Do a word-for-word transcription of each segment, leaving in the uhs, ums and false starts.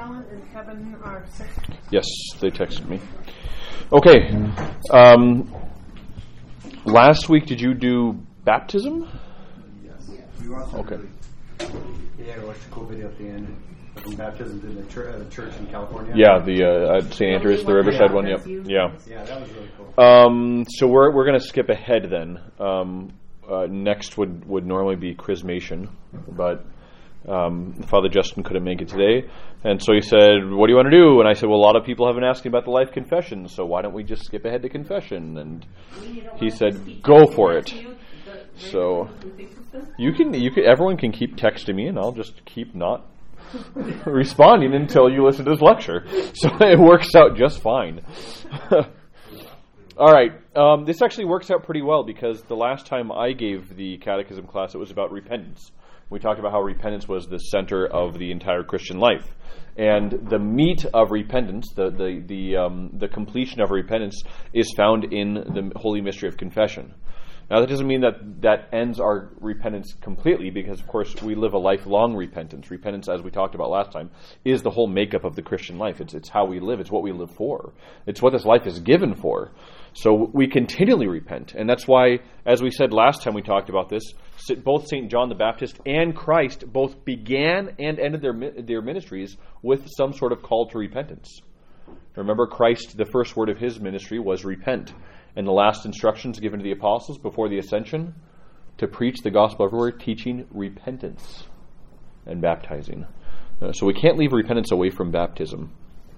Alan and Kevin are sick? Yes, they texted me. Okay. Um, last week, did you do baptism? Yes. We also Okay. Yeah, we watched a cool video at the end from baptism to the church, uh, church in California. Yeah, the uh, at Saint Andrews, the Riverside yeah. one. Yep. Yeah. Yeah, that was really cool. Um, so we're we're going to skip ahead then. Um, uh, next would, would normally be Chrismation, but um, Father Justin couldn't make it today, and so he said, "What do you want to do?" And I said, "Well, a lot of people have been asking about the life confession, so why don't we just skip ahead to confession?" And he said, "Go for it." So you can you can everyone can keep texting me, and I'll just keep not responding until you listen to this lecture. So it works out just fine. All right. Um, this actually works out pretty well because the last time I gave the catechism class, it was about repentance. We talked about how repentance was the center of the entire Christian life. And the meat of repentance, the the the, um, the completion of repentance, is found in the holy mystery of confession. Now, that doesn't mean that that ends our repentance completely, because, of course, we live a lifelong repentance. Repentance, as we talked about last time, is the whole makeup of the Christian life. It's it's how we live. It's what we live for. It's what this life is given for. So we continually repent. And that's why, as we said last time we talked about this, both Saint John the Baptist and Christ both began and ended their their ministries with some sort of call to repentance. Remember, Christ, the first word of his ministry was repent. And the last instructions given to the apostles before the ascension, to preach the gospel everywhere, teaching repentance and baptizing. Uh, so we can't leave repentance away from baptism.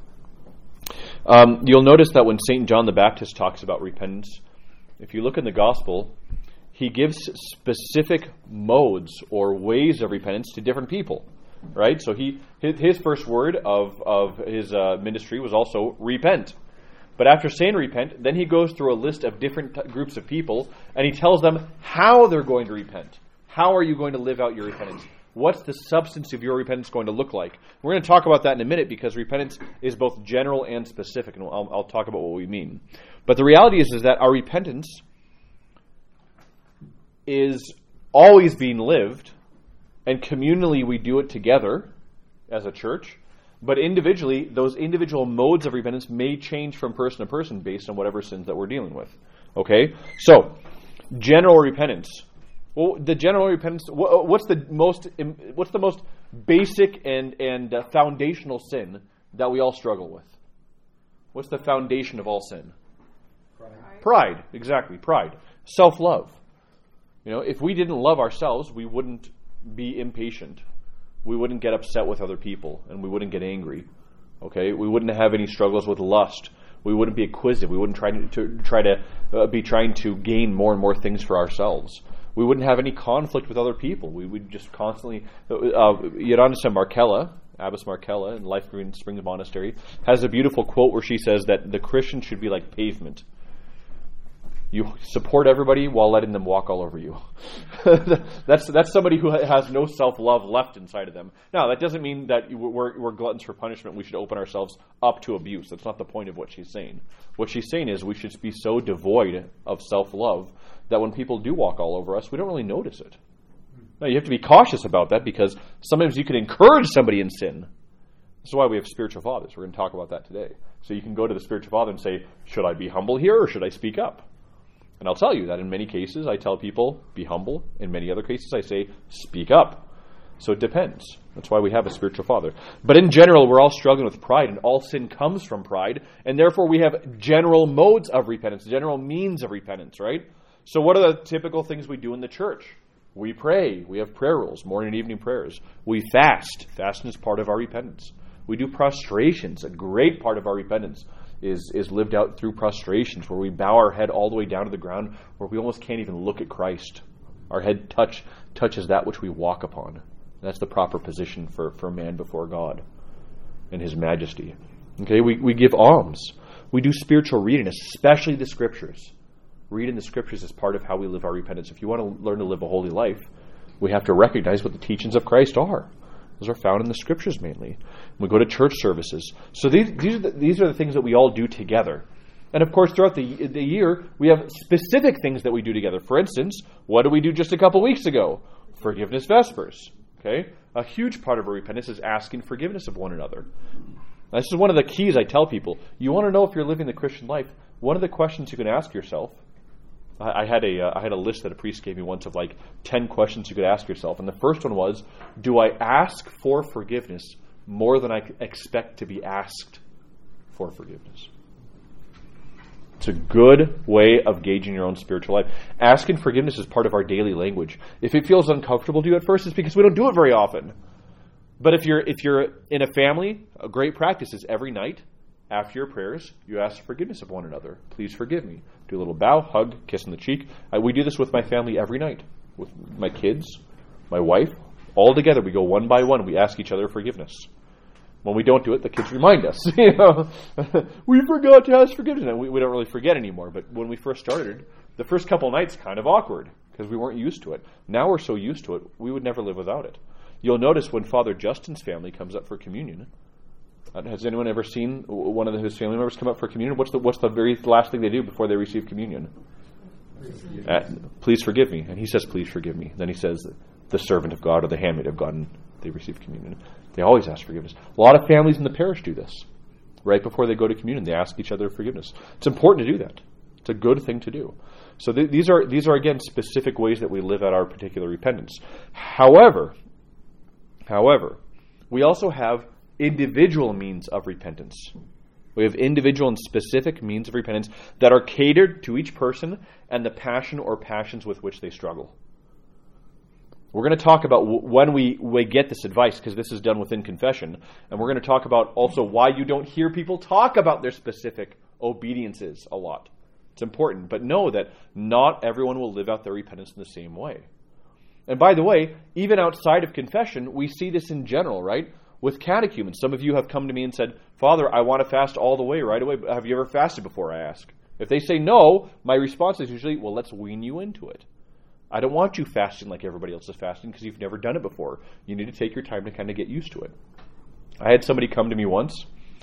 Um, you'll notice that when Saint John the Baptist talks about repentance, if you look in the gospel, he gives specific modes or ways of repentance to different people. Right? So he his, his first word of, of his uh, ministry was also repent. But after saying repent, then he goes through a list of different t- groups of people, and he tells them how they're going to repent. How are you going to live out your repentance? What's the substance of your repentance going to look like? We're going to talk about that in a minute, because repentance is both general and specific, and I'll, I'll talk about what we mean. But the reality is, is that our repentance is always being lived, and communally we do it together as a church. But individually, those individual modes of repentance may change from person to person based on whatever sins that we're dealing with. Okay? So, general repentance. Well, the general repentance, what's the most what's the most basic and, and uh, foundational sin that we all struggle with? What's the foundation of all sin? Pride. Pride, exactly, pride. Self-love. You know, if we didn't love ourselves, we wouldn't be impatient. We wouldn't get upset with other people, and we wouldn't get angry. Okay, we wouldn't have any struggles with lust. We wouldn't be acquisitive. We wouldn't try to, to try to uh, be trying to gain more and more things for ourselves. We wouldn't have any conflict with other people. We would just constantly. Uh, Ioannina Markella, Abbess Markella in Life Green Springs Monastery, has a beautiful quote where she says that the Christian should be like pavement. You support everybody while letting them walk all over you. that's that's somebody who has no self-love left inside of them. Now, that doesn't mean that we're, we're gluttons for punishment. We should open ourselves up to abuse. That's not the point of what she's saying. What she's saying is we should be so devoid of self-love that when people do walk all over us, we don't really notice it. Now, you have to be cautious about that, because sometimes you can encourage somebody in sin. This is why we have spiritual fathers. We're going to talk about that today. So you can go to the spiritual father and say, should I be humble here, or should I speak up? And I'll tell you that in many cases, I tell people, be humble. In many other cases, I say, speak up. So it depends. That's why we have a spiritual father. But in general, we're all struggling with pride, and all sin comes from pride, and therefore we have general modes of repentance, general means of repentance, right? So what are the typical things we do in the church? We pray. We have prayer rules, morning and evening prayers. We fast. Fasting is part of our repentance. We do prostrations. A great part of our repentance is is lived out through prostrations, where we bow our head all the way down to the ground, where we almost can't even look at Christ. Our head touch touches that which we walk upon. That's the proper position for, for man before God in His majesty. Okay, we, we give alms. We do spiritual reading, especially the Scriptures. Reading the Scriptures is part of how we live our repentance. If you want to learn to live a holy life, we have to recognize what the teachings of Christ are. Those are found in the Scriptures mainly. We go to church services. So these these are the, these are the things that we all do together. And of course, throughout the the year, we have specific things that we do together. For instance, what did we do just a couple weeks ago? Forgiveness Vespers. Okay? A huge part of our repentance is asking forgiveness of one another. This is one of the keys I tell people. You want to know if you're living the Christian life, one of the questions you can ask yourself, I, I had a uh, I had a list that a priest gave me once of like ten questions you could ask yourself. And the first one was, do I ask for forgiveness more than I expect to be asked for forgiveness? It's a good way of gauging your own spiritual life. Asking forgiveness is part of our daily language. If it feels uncomfortable to you at first, it's because we don't do it very often. But if you're if you're in a family, a great practice is every night, after your prayers, you ask forgiveness of one another. Please forgive me. Do a little bow, hug, kiss on the cheek. I, we do this with my family every night. With my kids, my wife, all together. We go one by one. We ask each other forgiveness. When we don't do it, the kids remind us. You know, we forgot to ask forgiveness. And we, we don't really forget anymore. But when we first started, the first couple nights kind of awkward because we weren't used to it. Now we're so used to it, we would never live without it. You'll notice when Father Justin's family comes up for communion. Uh, has anyone ever seen one of his family members come up for communion? What's the what's the very last thing they do before they receive communion? Uh, please forgive me. And he says, please forgive me. Then he says, the servant of God or the handmaid of God, and they receive communion. They always ask forgiveness. A lot of families in the parish do this. Right before they go to communion, they ask each other forgiveness. It's important to do that. It's a good thing to do. So th- these are these are again specific ways that we live out our particular repentance. However, however, we also have individual means of repentance. We have individual and specific means of repentance that are catered to each person and the passion or passions with which they struggle. We're going to talk about w- when we, we get this advice, because this is done within confession, and we're going to talk about also why you don't hear people talk about their specific obediences a lot. It's important, but know that not everyone will live out their repentance in the same way. And by the way, even outside of confession, we see this in general, right? With catechumens. Some of you have come to me and said, Father, I want to fast all the way right away. Have you ever fasted before, I ask? If they say no, my response is usually, well, let's wean you into it. I don't want you fasting like everybody else is fasting because you've never done it before. You need to take your time to kind of get used to it. I had somebody come to me once.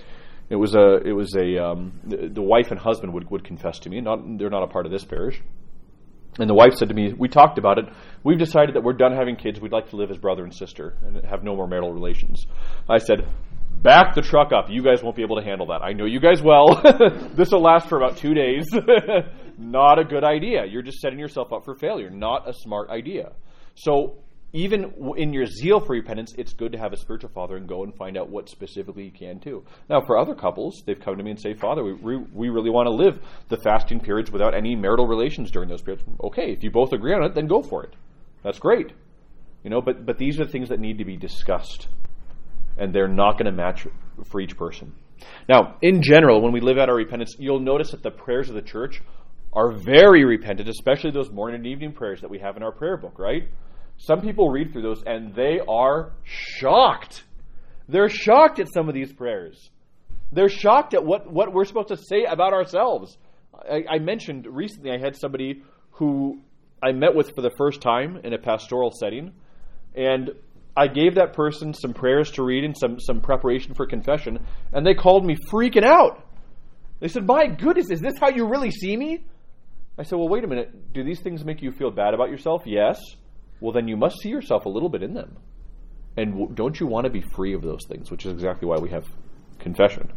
It was a, it was a, um, the, the wife and husband would, would confess to me. Not, they're not a part of this parish. And the wife said to me, we talked about it. We've decided that we're done having kids. We'd like to live as brother and sister and have no more marital relations. I said, back the truck up. You guys won't be able to handle that. I know you guys well. This will last for about two days. Not a good idea. You're just setting yourself up for failure. Not a smart idea. So even in your zeal for repentance, it's good to have a spiritual father and go and find out what specifically you can do. Now, for other couples, they've come to me and say, Father, we, we, we really want to live the fasting periods without any marital relations during those periods. Okay, if you both agree on it, then go for it. That's great. You know, but, but these are things that need to be discussed. And they're not going to match for each person. Now, in general, when we live out our repentance, you'll notice that the prayers of the church are very repentant, especially those morning and evening prayers that we have in our prayer book, right? Some people read through those and they are shocked. They're shocked at some of these prayers. They're shocked at what, what we're supposed to say about ourselves. I, I mentioned recently I had somebody who I met with for the first time in a pastoral setting, and I gave that person some prayers to read and some, some preparation for confession, and they called me freaking out. They said, my goodness, is this how you really see me? I said, well, wait a minute. Do these things make you feel bad about yourself? Yes. Well, then you must see yourself a little bit in them. And w- don't you want to be free of those things, which is exactly why we have confession.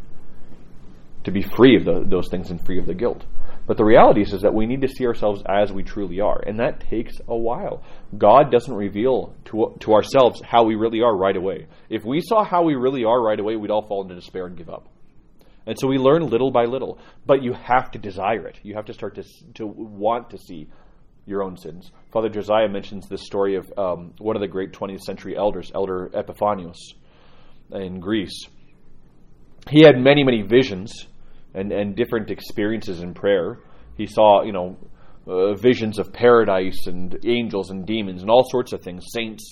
To be free of the, those things and free of the guilt. But the reality is, is that we need to see ourselves as we truly are. And that takes a while. God doesn't reveal to, to ourselves how we really are right away. If we saw how we really are right away, we'd all fall into despair and give up. And so we learn little by little. But you have to desire it. You have to start to, to want to see your own sins. Father Josiah mentions this story of um, one of the great twentieth century elders, Elder Epiphanius in Greece. He had many, many visions and, and different experiences in prayer. He saw, you know, uh, visions of paradise and angels and demons and all sorts of things, saints.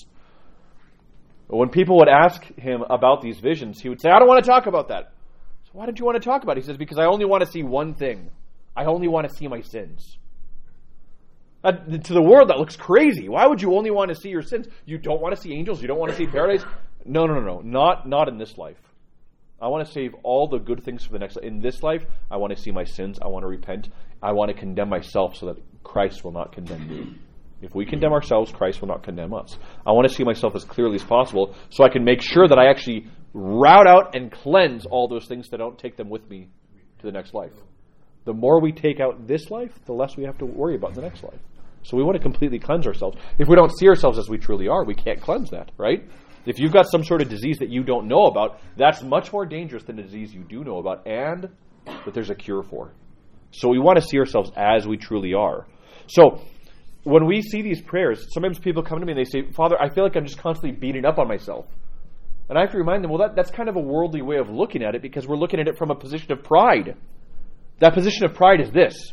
But when people would ask him about these visions, he would say, I don't want to talk about that. So why don't you want to talk about it? He says, because I only want to see one thing. I only want to see my sins. Uh, to the world, that looks crazy. Why would you only want to see your sins? You don't want to see angels? You don't want to see paradise? No, no, no, no. Not, not in this life. I want to save all the good things for the next life. In this life, I want to see my sins. I want to repent. I want to condemn myself so that Christ will not condemn me. If we condemn ourselves, Christ will not condemn us. I want to see myself as clearly as possible so I can make sure that I actually rout out and cleanse all those things that don't take them with me to the next life. The more we take out this life, the less we have to worry about the next life. So we want to completely cleanse ourselves. If we don't see ourselves as we truly are, we can't cleanse that, right? If you've got some sort of disease that you don't know about, that's much more dangerous than a disease you do know about and that there's a cure for. So we want to see ourselves as we truly are. So when we see these prayers, sometimes people come to me and they say, Father, I feel like I'm just constantly beating up on myself. And I have to remind them, well, that, that's kind of a worldly way of looking at it because we're looking at it from a position of pride. That position of pride is this.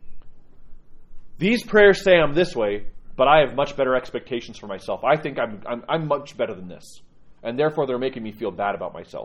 These prayers say I'm this way, but I have much better expectations for myself. I think I'm, I'm, I'm much better than this. And therefore they're making me feel bad about myself.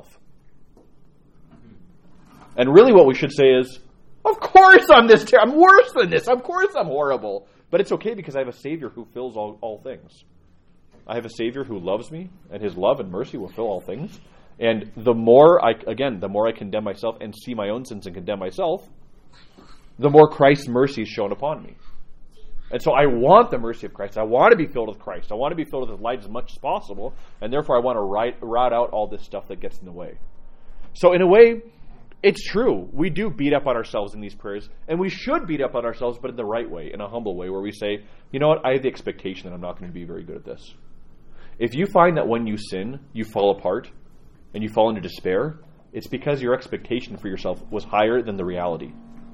And really what we should say is, of course I'm this ter- I'm worse than this. Of course I'm horrible. But it's okay because I have a Savior who fills all, all things. I have a Savior who loves me, and His love and mercy will fill all things. And the more I, again, the more I condemn myself and see my own sins and condemn myself, the more Christ's mercy is shown upon me. And so I want the mercy of Christ. I want to be filled with Christ. I want to be filled with His light as much as possible, and therefore I want to rout, rout out all this stuff that gets in the way. So in a way, it's true. We do beat up on ourselves in these prayers, and we should beat up on ourselves, but in the right way, in a humble way, where we say, you know what, I have the expectation that I'm not going to be very good at this. If you find that when you sin, you fall apart, and you fall into despair, it's because your expectation for yourself was higher than the reality.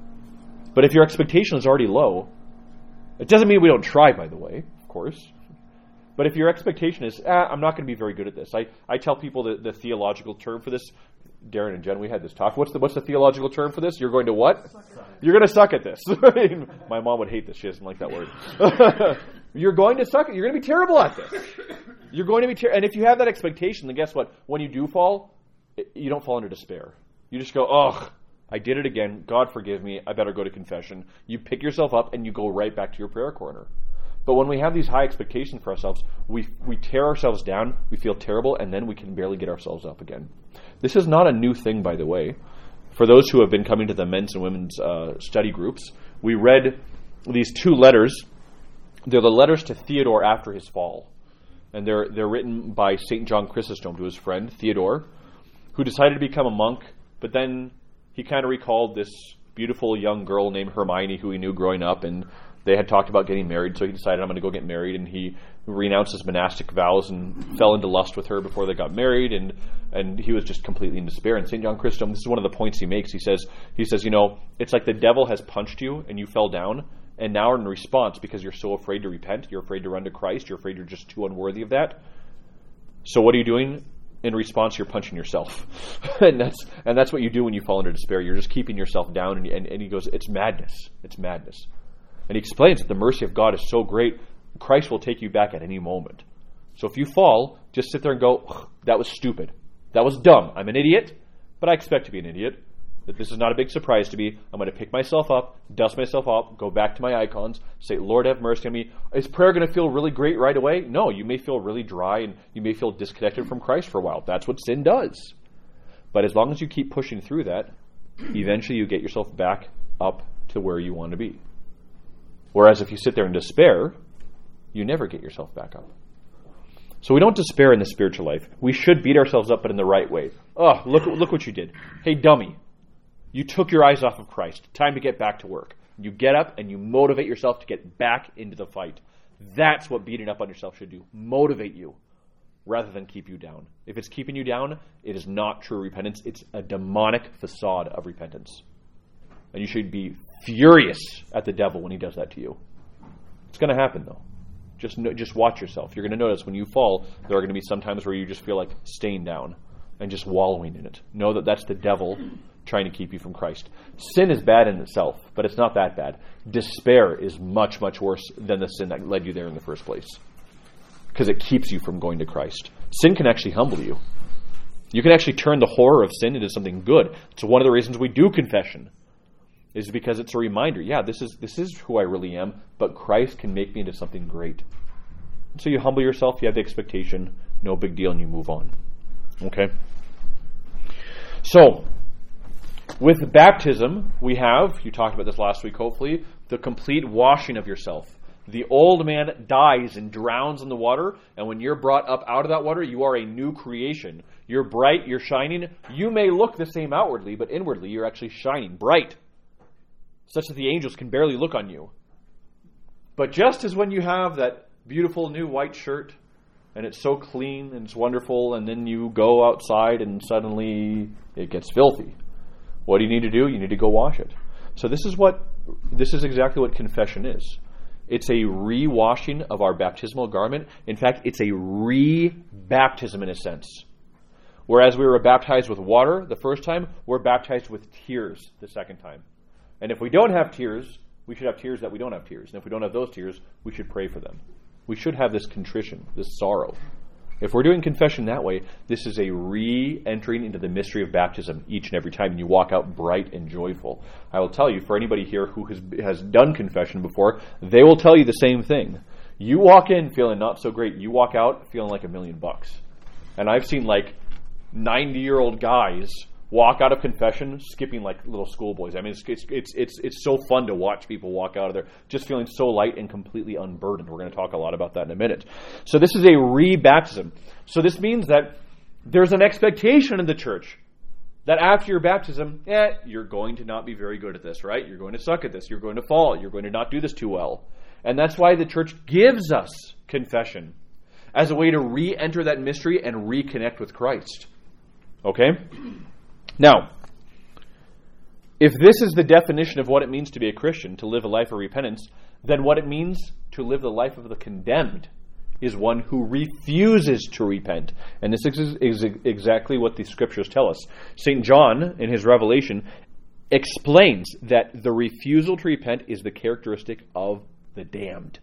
But if your expectation is already low, it doesn't mean we don't try, by the way, of course. But if your expectation is, ah, I'm not going to be very good at this. I, I tell people the, the theological term for this. Darren and Jen, we had this talk. What's the what's the theological term for this? You're going to what? You're going to suck at this. My mom would hate this. She doesn't like that word. You're going to suck at You're going to be terrible at this. You're going to be terrible. And if you have that expectation, then guess what? When you do fall, you don't fall into despair. You just go, ugh, I did it again. God forgive me. I better go to confession. You pick yourself up and you go right back to your prayer corner. But when we have these high expectations for ourselves, we we tear ourselves down, we feel terrible, and then we can barely get ourselves up again. This is not a new thing, by the way. For those who have been coming to the men's and women's uh, study groups, we read these two letters. They're the letters to Theodore after his fall. And they're they're written by Saint John Chrysostom to his friend, Theodore, who decided to become a monk, but then he kind of recalled this beautiful young girl named Hermione who he knew growing up, and they had talked about getting married, so he decided, I'm going to go get married, and he renounced his monastic vows and fell into lust with her before they got married, and and he was just completely in despair. And Saint John Chrysostom, this is one of the points he makes. He says, he says, you know, it's like the devil has punched you, and you fell down, and now in response, because you're so afraid to repent, you're afraid to run to Christ, you're afraid you're just too unworthy of that. So what are you doing? In response, you're punching yourself. and that's and that's what you do when you fall into despair. You're just keeping yourself down, and, and, and he goes, it's madness. It's madness. And he explains that the mercy of God is so great, Christ will take you back at any moment. So if you fall, just sit there and go, that was stupid. That was dumb. I'm an idiot, but I expect to be an idiot. That this is not a big surprise to me. I'm going to pick myself up, dust myself up, go back to my icons, say, Lord, have mercy on me. Is prayer going to feel really great right away? No, you may feel really dry and you may feel disconnected from Christ for a while. That's what sin does. But as long as you keep pushing through that, eventually you get yourself back up to where you want to be. Whereas if you sit there in despair, you never get yourself back up. So we don't despair in the spiritual life. We should beat ourselves up, but in the right way. Oh, look, look what you did. Hey, dummy. You took your eyes off of Christ. Time to get back to work. You get up and you motivate yourself to get back into the fight. That's what beating up on yourself should do. Motivate you rather than keep you down. If it's keeping you down, it is not true repentance. It's a demonic facade of repentance. And you should be furious at the devil when he does that to you. It's going to happen, though. Just no, just watch yourself. You're going to notice when you fall, there are going to be some times where you just feel like staying down and just wallowing in it. Know that that's the devil trying to keep you from Christ. Sin is bad in itself, but it's not that bad. Despair is much, much worse than the sin that led you there in the first place, because it keeps you from going to Christ. Sin can actually humble you. You can actually turn the horror of sin into something good. It's one of the reasons we do confession, is because it's a reminder, yeah, this is this is who I really am, but Christ can make me into something great. And so you humble yourself, you have the expectation, no big deal, and you move on. Okay? So, with baptism, we have, you talked about this last week hopefully, the complete washing of yourself. The old man dies and drowns in the water, and when you're brought up out of that water, you are a new creation. You're bright, you're shining. You may look the same outwardly, but inwardly you're actually shining bright, such that the angels can barely look on you. But just as when you have that beautiful new white shirt, and it's so clean and it's wonderful, and then you go outside and suddenly it gets filthy. What do you need to do? You need to go wash it. So this is what this is exactly what confession is. It's a re-washing of our baptismal garment. In fact, it's a re-baptism in a sense. Whereas we were baptized with water the first time, we're baptized with tears the second time. And if we don't have tears, we should have tears that we don't have tears. And if we don't have those tears, we should pray for them. We should have this contrition, this sorrow. If we're doing confession that way, this is a re-entering into the mystery of baptism each and every time, and you walk out bright and joyful. I will tell you, for anybody here who has has done confession before, they will tell you the same thing. You walk in feeling not so great. You walk out feeling like a million bucks. And I've seen like ninety-year-old guys walk out of confession skipping like little schoolboys. I mean, it's, it's it's it's it's so fun to watch people walk out of there just feeling so light and completely unburdened. We're going to talk a lot about that in a minute. So this is a re-baptism. So this means that there's an expectation in the church that after your baptism, eh, you're going to not be very good at this, right? You're going to suck at this. You're going to fall. You're going to not do this too well. And that's why the church gives us confession as a way to re-enter that mystery and reconnect with Christ. Okay? Now, if this is the definition of what it means to be a Christian, to live a life of repentance, then what it means to live the life of the condemned is one who refuses to repent. And this is, is exactly what the scriptures tell us. Saint John, in his Revelation, explains that the refusal to repent is the characteristic of the damned.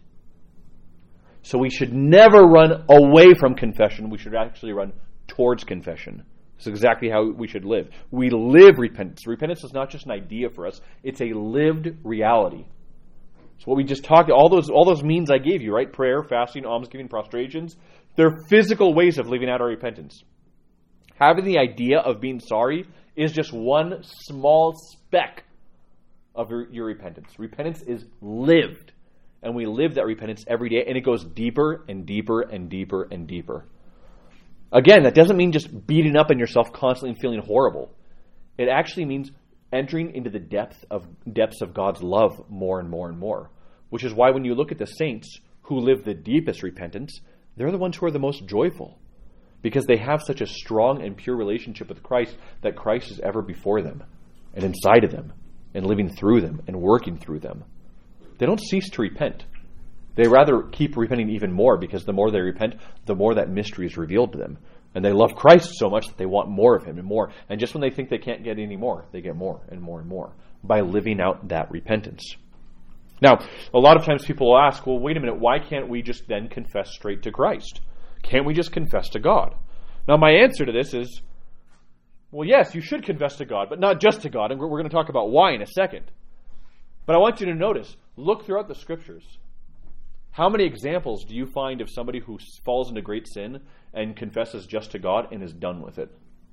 So we should never run away from confession. We should actually run towards confession. It's exactly how we should live. We live repentance. Repentance is not just an idea for us. It's a lived reality. It's what we just talked about. All those, all those means I gave you, right? Prayer, fasting, almsgiving, prostrations. They're physical ways of living out our repentance. Having the idea of being sorry is just one small speck of your, your repentance. Repentance is lived. And we live that repentance every day. And it goes deeper and deeper and deeper and deeper. Again, that doesn't mean just beating up on yourself constantly and feeling horrible. It actually means entering into the depth of depths of God's love more and more and more. Which is why when you look at the saints who live the deepest repentance, they're the ones who are the most joyful. Because they have such a strong and pure relationship with Christ that Christ is ever before them and inside of them and living through them and working through them. They don't cease to repent. They rather keep repenting even more because the more they repent, the more that mystery is revealed to them. And they love Christ so much that they want more of Him and more. And just when they think they can't get any more, they get more and more and more by living out that repentance. Now, a lot of times people will ask, well, wait a minute, why can't we just then confess straight to Christ? Can't we just confess to God? Now, my answer to this is, well, yes, you should confess to God, but not just to God. And we're going to talk about why in a second. But I want you to notice, look throughout the Scriptures. How many examples do you find of somebody who falls into great sin and confesses just to God and is done with it?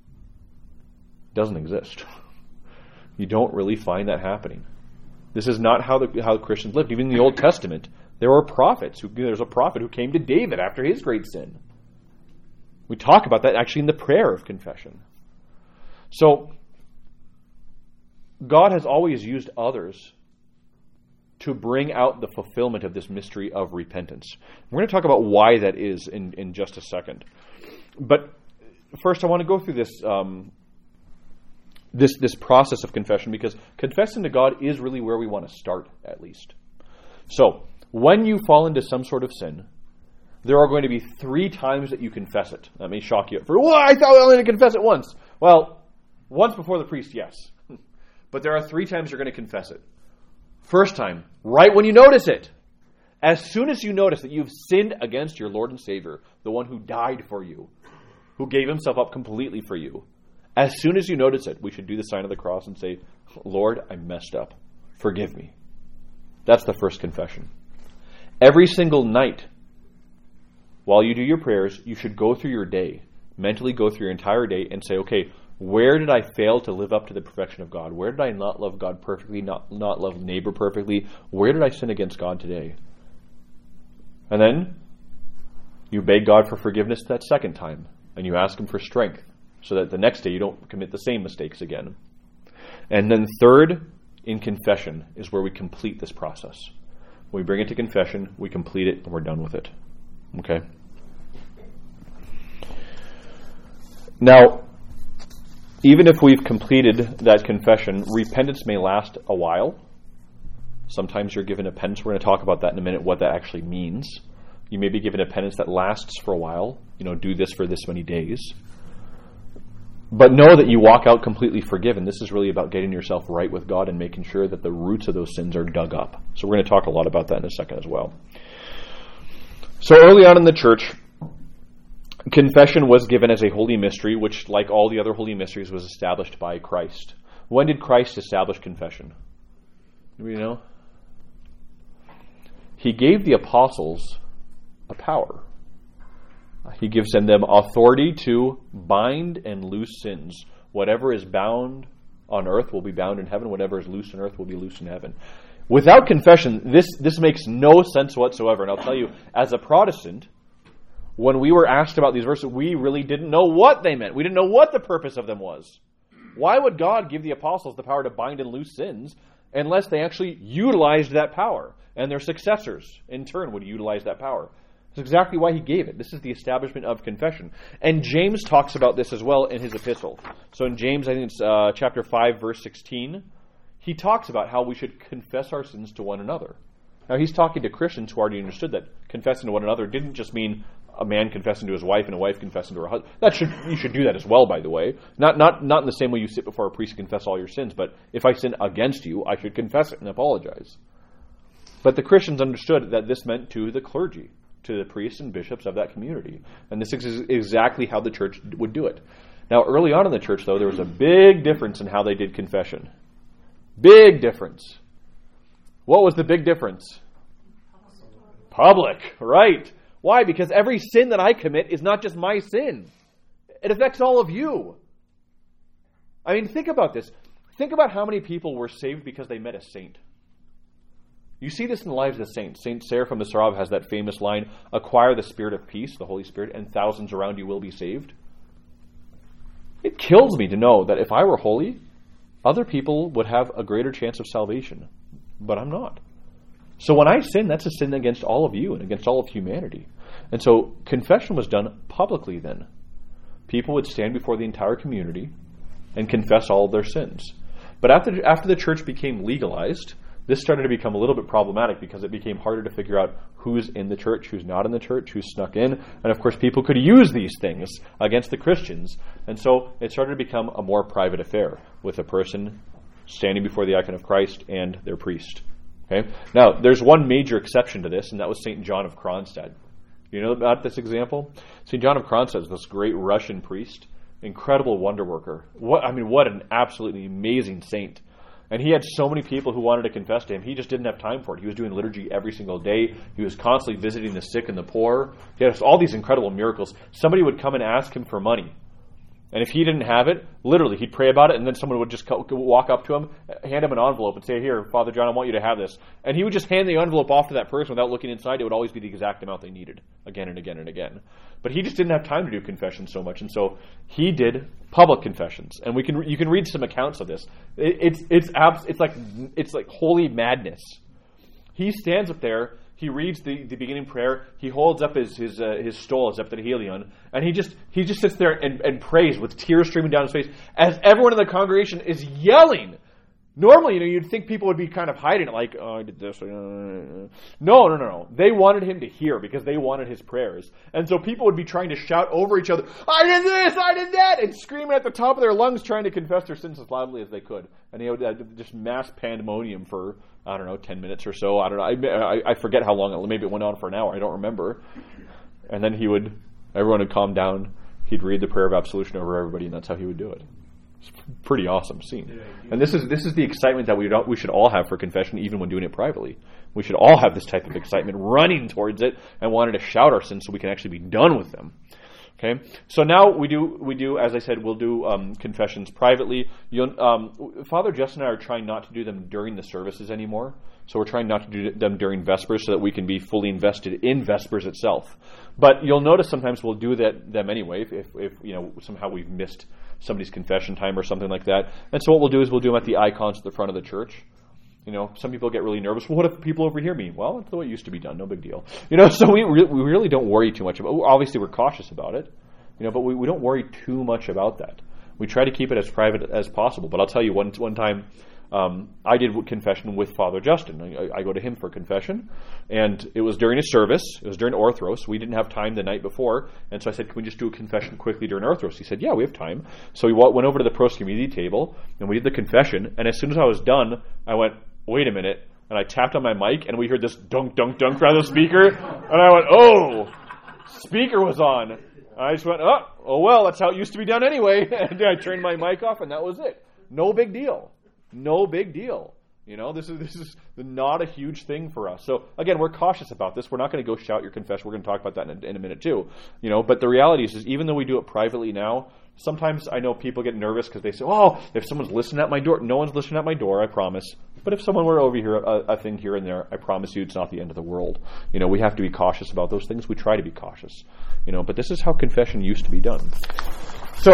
Doesn't exist. You don't really find that happening. This is not how the how Christians lived. Even in the Old Testament, there were prophets. Who, there's a prophet who came to David after his great sin. We talk about that actually in the prayer of confession. So, God has always used others to bring out the fulfillment of this mystery of repentance. We're going to talk about why that is in, in just a second. But first I want to go through this, um, this this process of confession, because confessing to God is really where we want to start, at least. So, when you fall into some sort of sin, there are going to be three times that you confess it. That may shock you. For, well, I thought I only had to confess it once. Well, once before the priest, yes. But there are three times you're going to confess it. First time, right when you notice it. As soon as you notice that you've sinned against your Lord and Savior, the one who died for you, who gave himself up completely for you, as soon as you notice it, we should do the sign of the cross and say, Lord, I messed up. Forgive me. That's the first confession. Every single night, while you do your prayers, you should go through your day, mentally go through your entire day and say, okay, where did I fail to live up to the perfection of God? Where did I not love God perfectly, not, not love neighbor perfectly? Where did I sin against God today? And then you beg God for forgiveness that second time, and you ask Him for strength so that the next day you don't commit the same mistakes again. And then third, in confession, is where we complete this process. When we bring it to confession, we complete it, and we're done with it. Okay? Now, even if we've completed that confession, repentance may last a while. Sometimes you're given a penance. We're going to talk about that in a minute, what that actually means. You may be given a penance that lasts for a while. You know, do this for this many days. But know that you walk out completely forgiven. This is really about getting yourself right with God and making sure that the roots of those sins are dug up. So we're going to talk a lot about that in a second as well. So early on in the church, confession was given as a holy mystery, which, like all the other holy mysteries, was established by Christ. When did Christ establish confession? Do we know? He gave the apostles a power. He gives them authority to bind and loose sins. Whatever is bound on earth will be bound in heaven. Whatever is loose on earth will be loose in heaven. Without confession, this, this makes no sense whatsoever. And I'll tell you, as a Protestant, when we were asked about these verses, we really didn't know what they meant. We didn't know what the purpose of them was. Why would God give the apostles the power to bind and loose sins unless they actually utilized that power? And their successors, in turn, would utilize that power. That's exactly why He gave it. This is the establishment of confession. And James talks about this as well in his epistle. So in James, I think it's uh, chapter five, verse sixteen, he talks about how we should confess our sins to one another. Now, he's talking to Christians who already understood that confessing to one another didn't just mean a man confessing to his wife and a wife confessing to her husband. That should you should do that as well, by the way. Not not not in the same way you sit before a priest and confess all your sins, but if I sin against you, I should confess it and apologize. But the Christians understood that this meant to the clergy, to the priests and bishops of that community. And this is exactly how the church would do it. Now, early on in the church, though, there was a big difference in how they did confession. Big difference. What was the big difference? Public, right. Why? Because every sin that I commit is not just my sin. It affects all of you. I mean, think about this. Think about how many people were saved because they met a saint. You see this in the lives of the saints. Saint Seraphim of Sarov has that famous line, acquire the spirit of peace, the Holy Spirit, and thousands around you will be saved. It kills me to know that if I were holy, other people would have a greater chance of salvation. But I'm not. So when I sin, that's a sin against all of you and against all of humanity. And so confession was done publicly then. People would stand before the entire community and confess all of their sins. But after, after the church became legalized, this started to become a little bit problematic because it became harder to figure out who's in the church, who's not in the church, who's snuck in. And of course, people could use these things against the Christians. And so it started to become a more private affair with a person standing before the icon of Christ and their priest. Okay. Now, there's one major exception to this, and that was Saint John of Kronstadt. You know about this example? Saint John of Kronstadt is this great Russian priest, incredible wonder worker. What I mean, what an absolutely amazing saint. And he had so many people who wanted to confess to him. He just didn't have time for it. He was doing liturgy every single day. He was constantly visiting the sick and the poor. He had all these incredible miracles. Somebody would come and ask him for money. And if he didn't have it, literally, he'd pray about it, and then someone would just co- walk up to him, hand him an envelope, and say, here, Father John, I want you to have this. And he would just hand the envelope off to that person without looking inside. It would always be the exact amount they needed, again and again and again. But he just didn't have time to do confession so much, and so he did public confessions. And we can you can read some accounts of this. It, it's it's abs- it's like it's like holy madness. He stands up there. He reads the, the beginning prayer. He holds up his his uh, his stole, his epitahelion, and he just he just sits there and, and prays with tears streaming down his face as everyone in the congregation is yelling. Normally, you know, you'd think people would be kind of hiding it, like, oh, I did this. No, no, no, no. They wanted him to hear because they wanted his prayers. And so people would be trying to shout over each other, I did this, I did that, and screaming at the top of their lungs trying to confess their sins as loudly as they could. And he would uh, just mass pandemonium for, I don't know, ten minutes or so. I don't know. I, I, I forget how long. Maybe it went on for an hour. I don't remember. And then he would, everyone would calm down. He'd read the prayer of absolution over everybody, and that's how he would do it. It's a pretty awesome scene. And this is this is the excitement that we don't, we should all have for confession, even when doing it privately. We should all have this type of excitement, running towards it and wanting to shout our sins so we can actually be done with them. Okay, so now we do, we do, as I said, we'll do um, confessions privately. You'll, um, Father Justin and I are trying not to do them during the services anymore. So we're trying not to do them during Vespers so that we can be fully invested in Vespers itself. But you'll notice sometimes we'll do that them anyway if, if you know somehow we've missed somebody's confession time or something like that. And so what we'll do is we'll do them at the icons at the front of the church. You know, some people get really nervous. Well, what if people overhear me? Well, that's the way it used to be done. No big deal. You know, so we re- we really don't worry too much about it. Obviously, we're cautious about it. You know, but we, we don't worry too much about that. We try to keep it as private as possible. But I'll tell you, one one time um, I did confession with Father Justin. I, I go to him for confession, and it was during his service. It was during Orthros. We didn't have time the night before, and so I said, can we just do a confession quickly during Orthros? He said, yeah, we have time. So we went over to the Pros Community table, and we did the confession, and as soon as I was done, I went, wait a minute. And I tapped on my mic, and we heard this dunk, dunk, dunk around the speaker. And I went, oh, speaker was on. And I just went, oh, oh, well, that's how it used to be done anyway. And I turned my mic off, and that was it. No big deal. No big deal. You know, this is this is not a huge thing for us. So, again, we're cautious about this. We're not going to go shout your confession. We're going to talk about that in a, in a minute, too. You know, but the reality is, is, even though we do it privately now, sometimes I know people get nervous because they say, oh, if someone's listening at my door. No one's listening at my door, I promise. But if someone were to overhear a, a thing here and there, I promise you it's not the end of the world. You know, we have to be cautious about those things. We try to be cautious. You know, but this is how confession used to be done. So,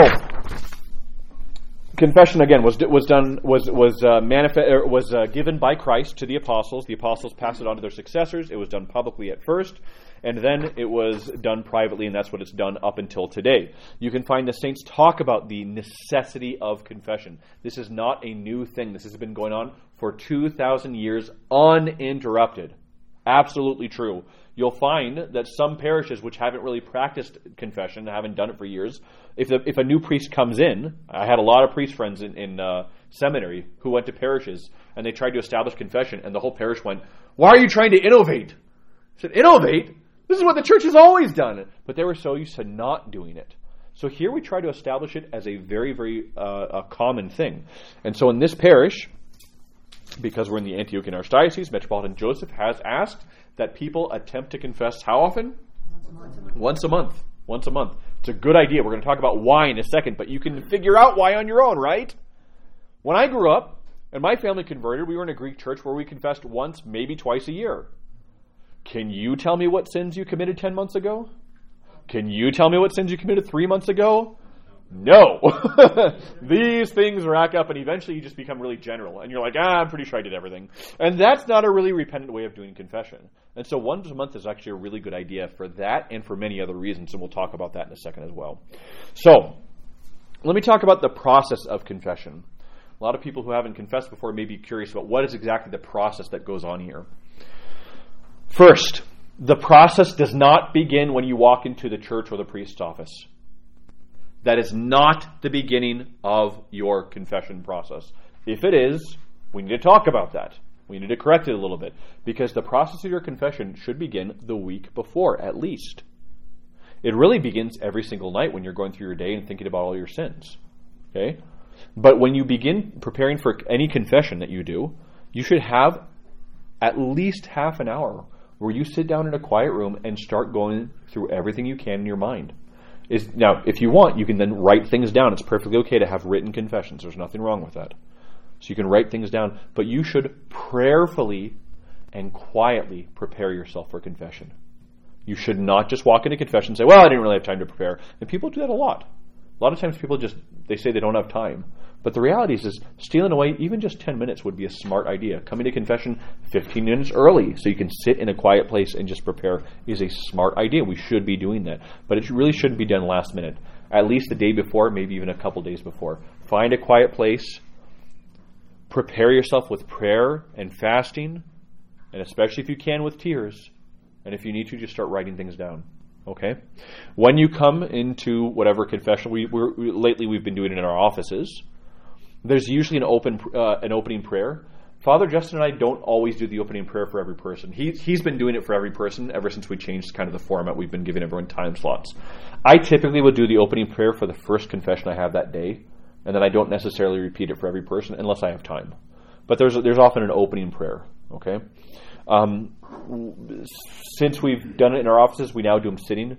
confession again was was done was was uh, manifest was uh, given by Christ to the apostles. The apostles passed it on to their successors. It was done publicly at first, and then it was done privately, and that's what it's done up until today. You can find the saints talk about the necessity of confession. This is not a new thing. This has been going on for two thousand years uninterrupted. Absolutely true. You'll find that some parishes which haven't really practiced confession, haven't done it for years, if the, if a new priest comes in, I had a lot of priest friends in, in uh, seminary who went to parishes and they tried to establish confession, and the whole parish went, why are you trying to innovate? I said, innovate? This is what the church has always done. But they were so used to not doing it. So here we try to establish it as a very, very uh, a common thing. And so in this parish, because we're in the Antiochian Archdiocese, Metropolitan Joseph has asked that people attempt to confess how often? Once a month. Once a month. It's a good idea. We're going to talk about why in a second, but you can figure out why on your own, right? When I grew up and my family converted, we were in a Greek church where we confessed once, maybe twice a year. Can you tell me what sins you committed ten months ago? Can you tell me what sins you committed three months ago? No. These things rack up, and eventually you just become really general. And you're like, ah, I'm pretty sure I did everything. And that's not a really repentant way of doing confession. And so once a month is actually a really good idea for that and for many other reasons, and we'll talk about that in a second as well. So, let me talk about the process of confession. A lot of people who haven't confessed before may be curious about what is exactly the process that goes on here. First, the process does not begin when you walk into the church or the priest's office. That is not the beginning of your confession process. If it is, we need to talk about that. We need to correct it a little bit, because the process of your confession should begin the week before, at least. It really begins every single night when you're going through your day and thinking about all your sins. Okay? But when you begin preparing for any confession that you do, you should have at least half an hour where you sit down in a quiet room and start going through everything you can in your mind. Is, now, if you want, you can then write things down. It's perfectly okay to have written confessions. There's nothing wrong with that. So you can write things down. But you should prayerfully and quietly prepare yourself for confession. You should not just walk into confession and say, well, I didn't really have time to prepare. And people do that a lot. A lot of times people just, they say they don't have time. But the reality is, is stealing away even just ten minutes would be a smart idea. Coming to confession fifteen minutes early so you can sit in a quiet place and just prepare is a smart idea. We should be doing that. But it really shouldn't be done last minute. At least the day before, maybe even a couple days before. Find a quiet place. Prepare yourself with prayer and fasting, and especially if you can with tears. And if you need to, just start writing things down. Okay? When you come into whatever confession, we, we're, we lately we've been doing it in our offices. There's usually an open uh, an opening prayer. Father Justin and I don't always do the opening prayer for every person. He, he's been doing it for every person ever since we changed kind of the format. We've been giving everyone time slots. I typically would do the opening prayer for the first confession I have that day, and then I don't necessarily repeat it for every person unless I have time. But there's there's often an opening prayer. Okay. Um, since we've done it in our offices, we now do them sitting.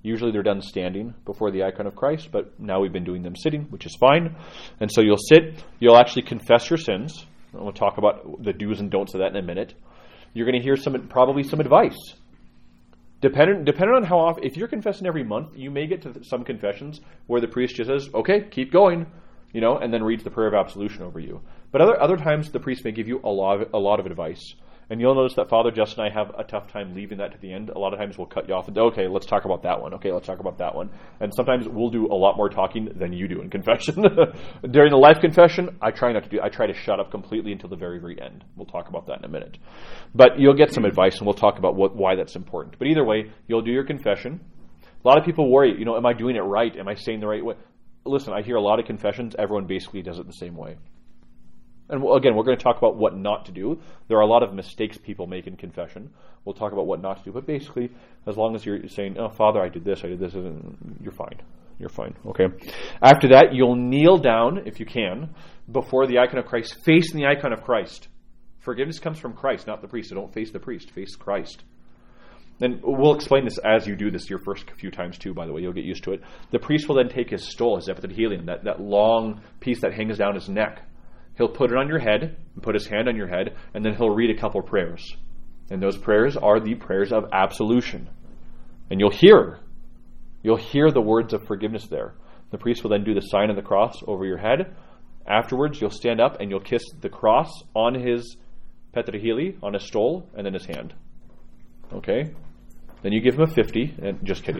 Usually they're done standing before the icon of Christ, but now we've been doing them sitting, which is fine. And so you'll sit, you'll actually confess your sins. We'll talk about the do's and don'ts of that in a minute. You're going to hear some, probably some advice. Depending, depending on how often, if you're confessing every month, you may get to some confessions where the priest just says, okay, keep going, you know, and then reads the prayer of absolution over you. But other other times, the priest may give you a lot of, a lot of advice. And you'll notice that Father Justin and I have a tough time leaving that to the end. A lot of times we'll cut you off and, okay, let's talk about that one. Okay, let's talk about that one. And sometimes we'll do a lot more talking than you do in confession. During the life confession, I try not to do, I try to shut up completely until the very, very end. We'll talk about that in a minute. But you'll get some advice and we'll talk about what, why that's important. But either way, you'll do your confession. A lot of people worry, you know, am I doing it right? Am I saying the right way? Listen, I hear a lot of confessions. Everyone basically does it the same way. And again, we're going to talk about what not to do. There are a lot of mistakes people make in confession. We'll talk about what not to do. But basically, as long as you're saying, oh, Father, I did this, I did this, you're fine. You're fine, okay? After that, you'll kneel down, if you can, before the icon of Christ, facing the icon of Christ. Forgiveness comes from Christ, not the priest. So don't face the priest, face Christ. And we'll explain this as you do this your first few times too, by the way. You'll get used to it. The priest will then take his stole, his epithelioion, that, that long piece that hangs down his neck. He'll put it on your head, and put his hand on your head, and then he'll read a couple prayers. And those prayers are the prayers of absolution. And you'll hear, you'll hear the words of forgiveness there. The priest will then do the sign of the cross over your head. Afterwards, you'll stand up and you'll kiss the cross on his petrihili, on his stole, and then his hand. Okay? Then you give him a fifty, and just kidding.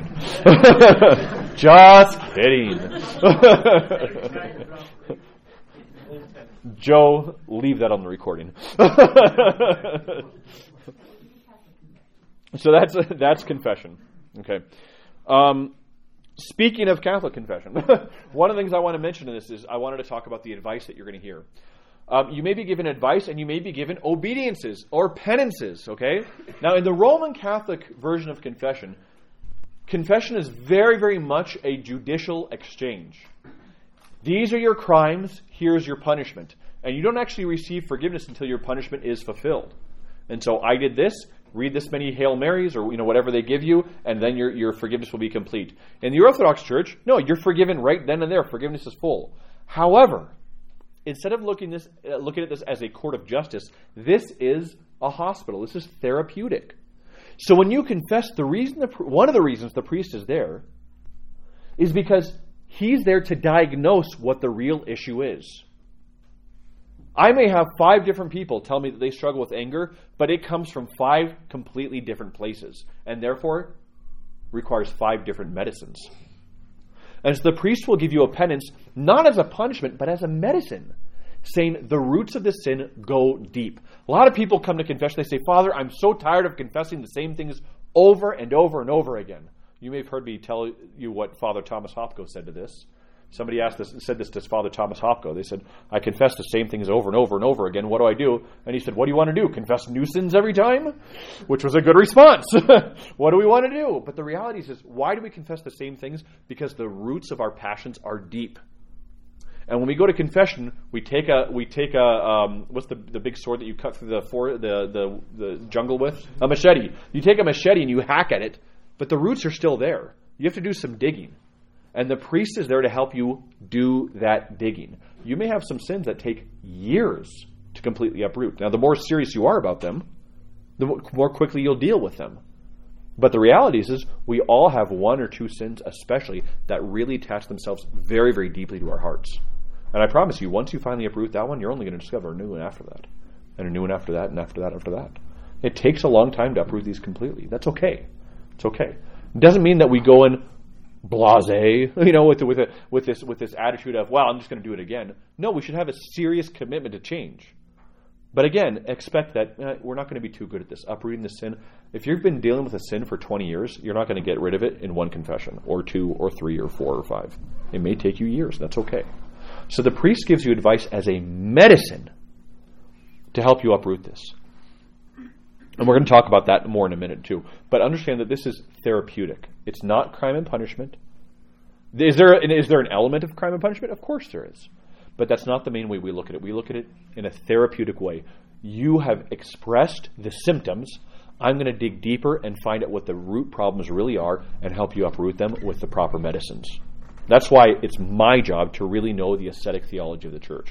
Just kidding. Joe, leave that on the recording. So that's that's confession. Okay. Um, speaking of Catholic confession, one of the things I want to mention in this is I wanted to talk about the advice that you're going to hear. Um, you may be given advice and you may be given obediences or penances. Okay. Now, in the Roman Catholic version of confession, confession is very, very much a judicial exchange. These are your crimes, here's your punishment. And you don't actually receive forgiveness until your punishment is fulfilled. And so I did this, read this many Hail Marys or you know whatever they give you, and then your, your forgiveness will be complete. In the Orthodox Church, no, you're forgiven right then and there. Forgiveness is full. However, instead of looking this uh, looking at this as a court of justice, this is a hospital. This is therapeutic. So when you confess, the reason the, one of the reasons the priest is there is because he's there to diagnose what the real issue is. I may have five different people tell me that they struggle with anger, but it comes from five completely different places, and therefore requires five different medicines. And so the priest will give you a penance, not as a punishment, but as a medicine, saying the roots of the sin go deep. A lot of people come to confession, they say, Father, I'm so tired of confessing the same things over and over and over again. You may have heard me tell you what Father Thomas Hopko said to this. Somebody asked this, said this to Father Thomas Hopko. They said, I confess the same things over and over and over again. What do I do? And he said, what do you want to do? Confess new sins every time? Which was a good response. What do we want to do? But the reality is, why do we confess the same things? Because the roots of our passions are deep. And when we go to confession, we take a we take a um, what's the the big sword that you cut through the for, the the the jungle with? A machete. You take a machete and you hack at it, but the roots are still there. You have to do some digging. And the priest is there to help you do that digging. You may have some sins that take years to completely uproot. Now, the more serious you are about them, the more quickly you'll deal with them. But the reality is, is we all have one or two sins especially that really attach themselves very, very deeply to our hearts. And I promise you, once you finally uproot that one, you're only going to discover a new one after that. And a new one after that, and after that, after that. It takes a long time to uproot these completely. That's okay. It's okay. It doesn't mean that we go in blasé, you know, with with a, with this with this attitude of, well, I'm just going to do it again. No, we should have a serious commitment to change. But again, expect that uh, we're not going to be too good at this, uprooting the sin. If you've been dealing with a sin for twenty years, you're not going to get rid of it in one confession, or two, or three, or four, or five. It may take you years. That's okay. So the priest gives you advice as a medicine to help you uproot this. And we're going to talk about that more in a minute too. But understand that this is therapeutic. It's not crime and punishment. Is there, is there an element of crime and punishment? Of course there is. But that's not the main way we look at it. We look at it in a therapeutic way. You have expressed the symptoms I'm going to dig deeper and find out what the root problems really are and help you uproot them with the proper medicines. That's why it's my job to really know the ascetic theology of the church.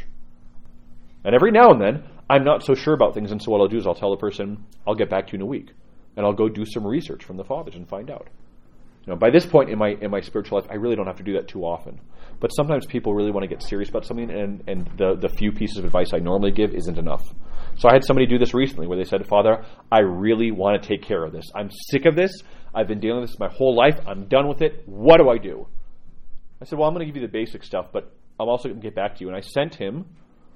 And every now and then, I'm not so sure about things, and so what I'll do is I'll tell the person, I'll get back to you in a week. And I'll go do some research from the fathers and find out. You know, by this point in my in my spiritual life, I really don't have to do that too often. But sometimes people really want to get serious about something, and, and the, the few pieces of advice I normally give isn't enough. So I had somebody do this recently where they said, Father, I really want to take care of this. I'm sick of this. I've been dealing with this my whole life. I'm done with it. What do I do? I said, well, I'm going to give you the basic stuff, but I'm also going to get back to you. And I sent him,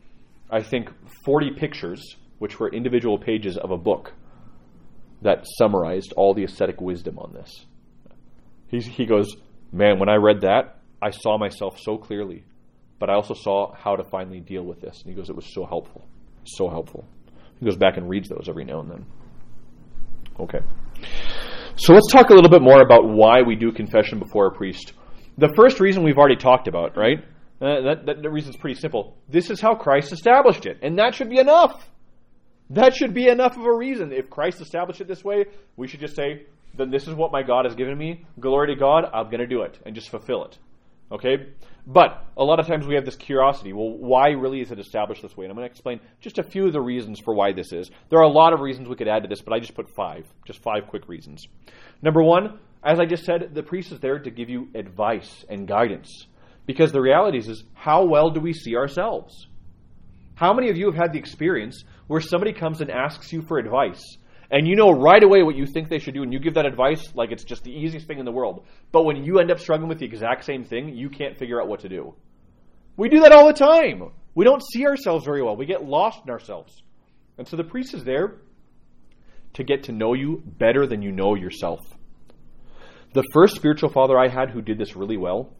I think, forty pictures, which were individual pages of a book that summarized all the ascetic wisdom on this. He's, he goes, man, when I read that, I saw myself so clearly, but I also saw how to finally deal with this. And he goes, it was so helpful, so helpful. He goes back and reads those every now and then. Okay. So let's talk a little bit more about why we do confession before a priest. The first reason we've already talked about, right? Uh, that, that the reason's pretty simple. This is how Christ established it, and that should be enough. That should be enough of a reason. If Christ established it this way, we should just say, then this is what my God has given me. Glory to God, I'm going to do it, and just fulfill it. Okay? But a lot of times we have this curiosity. Well, why really is it established this way? And I'm going to explain just a few of the reasons for why this is. There are a lot of reasons we could add to this, but I just put five. Just five quick reasons. Number one, as I just said, the priest is there to give you advice and guidance. Because the reality is, is how well do we see ourselves? How many of you have had the experience where somebody comes and asks you for advice, and you know right away what you think they should do, and you give that advice like it's just the easiest thing in the world. But when you end up struggling with the exact same thing, you can't figure out what to do. We do that all the time. We don't see ourselves very well. We get lost in ourselves. And so the priest is there to get to know you better than you know yourself. The first spiritual father I had who did this really well,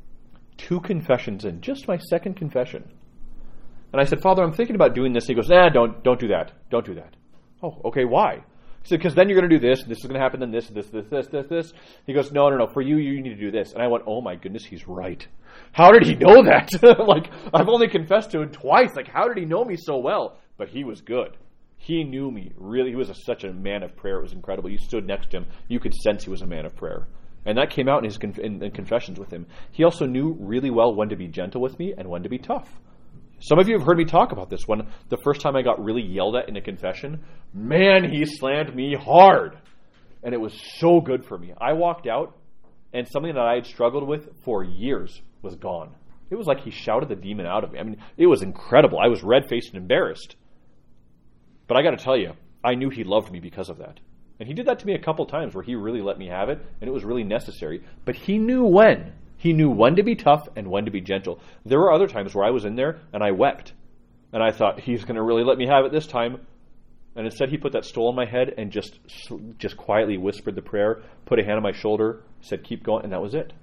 two confessions in, just my second confession. And I said, Father, I'm thinking about doing this. He goes, nah, don't, don't do that. Don't do that. Oh, okay, why? He said, because then you're going to do this, this is going to happen, then this, this, this, this, this, this. He goes, no, no, no, for you, you need to do this. And I went, oh my goodness, he's right. How did he know that? Like, I've only confessed to him twice. Like, how did he know me so well? But he was good. He knew me. Really, he was a, such a man of prayer. It was incredible. You stood next to him. You could sense he was a man of prayer. And that came out in his conf- in, in confessions with him. He also knew really well when to be gentle with me and when to be tough. Some of you have heard me talk about this. When the first time I got really yelled at in a confession, man, he slammed me hard. And it was so good for me. I walked out, and something that I had struggled with for years was gone. It was like he shouted the demon out of me. I mean, it was incredible. I was red-faced and embarrassed. But I got to tell you, I knew he loved me because of that. And he did that to me a couple times where he really let me have it, and it was really necessary. But he knew when. He knew when to be tough and when to be gentle. There were other times where I was in there and I wept. And I thought, he's going to really let me have it this time. And instead he put that stole on my head and just just quietly whispered the prayer, put a hand on my shoulder, said, keep going, and that was it.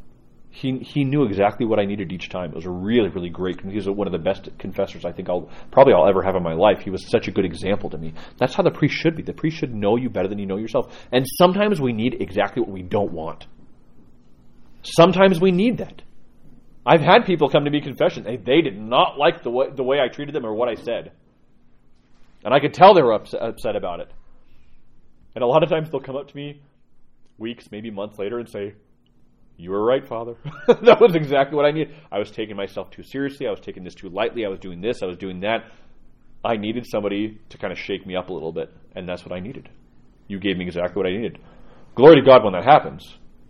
He he knew exactly what I needed each time. It was a really, really great, he was one of the best confessors I think I'll probably I'll ever have in my life. He was such a good example to me. That's how the priest should be. The priest should know you better than you know yourself. And sometimes we need exactly what we don't want. Sometimes we need that. I've had people come to me confession. They, they did not like the way, the way I treated them or what I said. And I could tell they were upset, upset about it. And a lot of times they'll come up to me weeks, maybe months later and say, you were right, Father. That was exactly what I needed. I was taking myself too seriously. I was taking this too lightly. I was doing this. I was doing that. I needed somebody to kind of shake me up a little bit. And that's what I needed. You gave me exactly what I needed. Glory to God when that happens.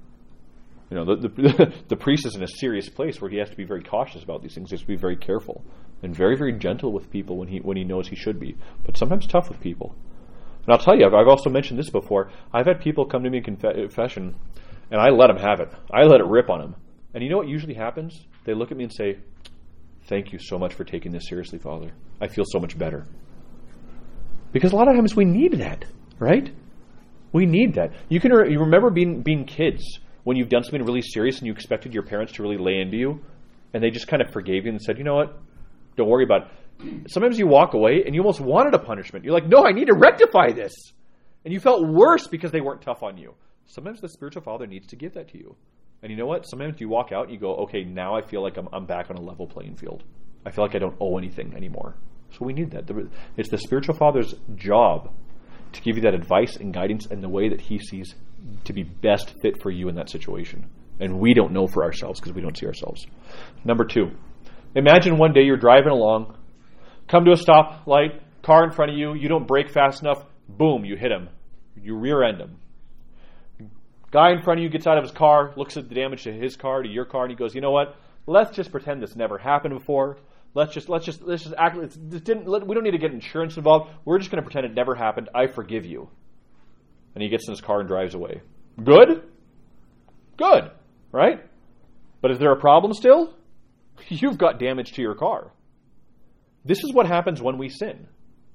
You know, the, the, the priest is in a serious place where he has to be very cautious about these things. He has to be very careful and very, very gentle with people when he when he knows he should be, but sometimes tough with people. And I'll tell you, I've, I've also mentioned this before. I've had people come to me in confession, and I let them have it. I let it rip on them. And you know what usually happens? They look at me and say, thank you so much for taking this seriously, Father. I feel so much better. Because a lot of times we need that, right? We need that. You can re- you remember being being kids, when you've done something really serious and you expected your parents to really lay into you, and they just kind of forgave you and said, you know what, don't worry about it. Sometimes you walk away and you almost wanted a punishment. You're like, no, I need to rectify this. And you felt worse because they weren't tough on you. Sometimes the spiritual father needs to give that to you. And you know what? Sometimes you walk out and you go, okay, now I feel like I'm, I'm back on a level playing field. I feel like I don't owe anything anymore. So we need that. It's the spiritual father's job to give you that advice and guidance in the way that he sees to be best fit for you in that situation. And we don't know for ourselves because we don't see ourselves. Number two, imagine one day you're driving along, come to a stoplight, car in front of you, you don't brake fast enough, boom, you hit him. You rear end him. Guy in front of you gets out of his car, looks at the damage to his car, to your car, and he goes, you know what? Let's just pretend this never happened before. Let's just let's just let's just act. It's, this didn't. Let, we don't need to get insurance involved. We're just going to pretend it never happened. I forgive you. And he gets in his car and drives away. Good, good, right? But is there a problem still? You've got damage to your car. This is what happens when we sin.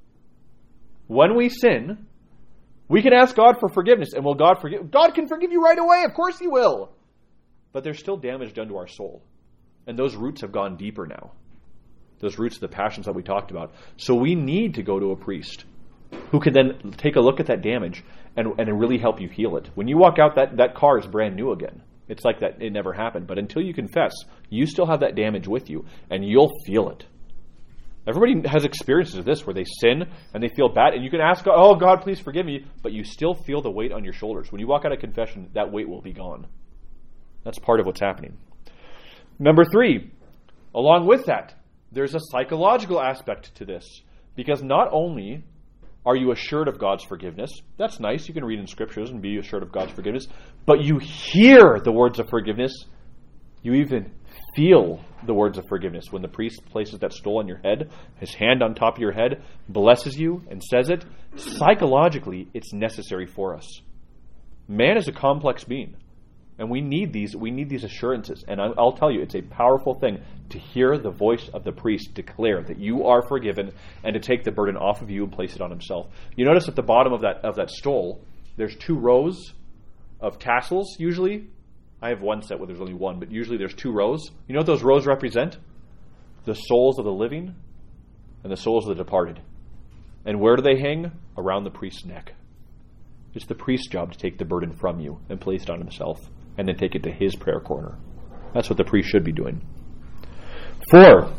When we sin, we can ask God for forgiveness, and will God forgive? God can forgive you right away. Of course He will. But there's still damage done to our soul, and those roots have gone deeper now. Those roots of the passions that we talked about. So we need to go to a priest who can then take a look at that damage and, and really help you heal it. When you walk out, that, that car is brand new again. It's like that it never happened. But until you confess, you still have that damage with you, and you'll feel it. Everybody has experiences of this where they sin and they feel bad, and you can ask God, oh, God, please forgive me, but you still feel the weight on your shoulders. When you walk out of confession, that weight will be gone. That's part of what's happening. Number three, along with that, there's a psychological aspect to this, because not only are you assured of God's forgiveness, that's nice, you can read in scriptures and be assured of God's forgiveness, but you hear the words of forgiveness, you even feel the words of forgiveness. When the priest places that stole on your head, his hand on top of your head, blesses you and says it, psychologically it's necessary for us. Man is a complex being. And we need these we need these assurances. And I'll tell you, it's a powerful thing to hear the voice of the priest declare that you are forgiven and to take the burden off of you and place it on himself. You notice at the bottom of that of that stole, there's two rows of tassels usually. I have one set where there's only one, but usually there's two rows. You know what those rows represent? The souls of the living and the souls of the departed. And where do they hang? Around the priest's neck. It's the priest's job to take the burden from you and place it on himself, and then take it to his prayer corner. That's what the priest should be doing. Four,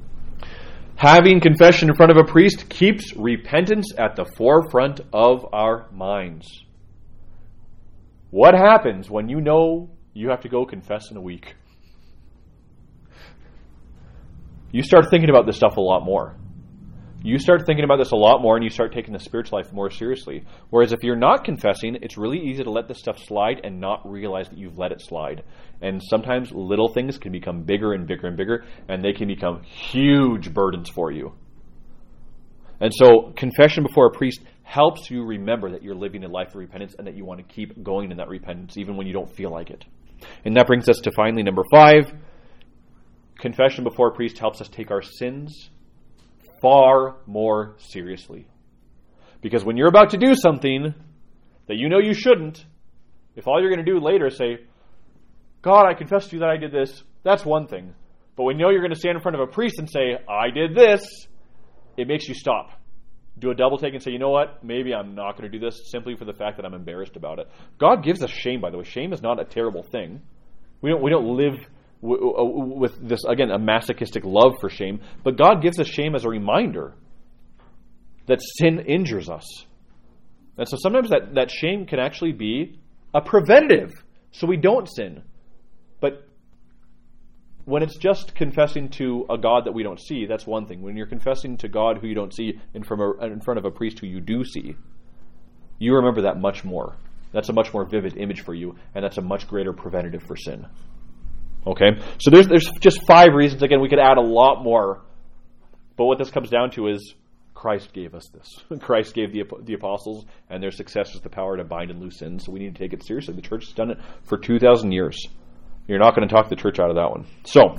having confession in front of a priest keeps repentance at the forefront of our minds. What happens when you know you have to go confess in a week? You start thinking about this stuff a lot more. You start thinking about this a lot more, and you start taking the spiritual life more seriously. Whereas if you're not confessing, it's really easy to let this stuff slide and not realize that you've let it slide. And sometimes little things can become bigger and bigger and bigger, and they can become huge burdens for you. And so confession before a priest helps you remember that you're living a life of repentance and that you want to keep going in that repentance even when you don't feel like it. And that brings us to finally number five. Confession before a priest helps us take our sins far more seriously. Because when you're about to do something that you know you shouldn't, if all you're going to do later is say, God, I confess to you that I did this, that's one thing. But when you know you're going to stand in front of a priest and say, I did this, it makes you stop. Do a double take and say, you know what, maybe I'm not going to do this simply for the fact that I'm embarrassed about it. God gives us shame, by the way. Shame is not a terrible thing. We don't, we don't live with this, again, a masochistic love for shame, but God gives us shame as a reminder that sin injures us. And so sometimes that, that shame can actually be a preventative, so we don't sin. But when it's just confessing to a God that we don't see, that's one thing. When you're confessing to God who you don't see in front of a, in front of a priest who you do see, you remember that much more. That's a much more vivid image for you, and that's a much greater preventative for sin. Okay, so there's there's just five reasons. Again, we could add a lot more, but what this comes down to is Christ gave us this. Christ gave the the apostles and their successors the power to bind and loose sins. So we need to take it seriously. The church has done it for two thousand years. You're not going to talk the church out of that one. So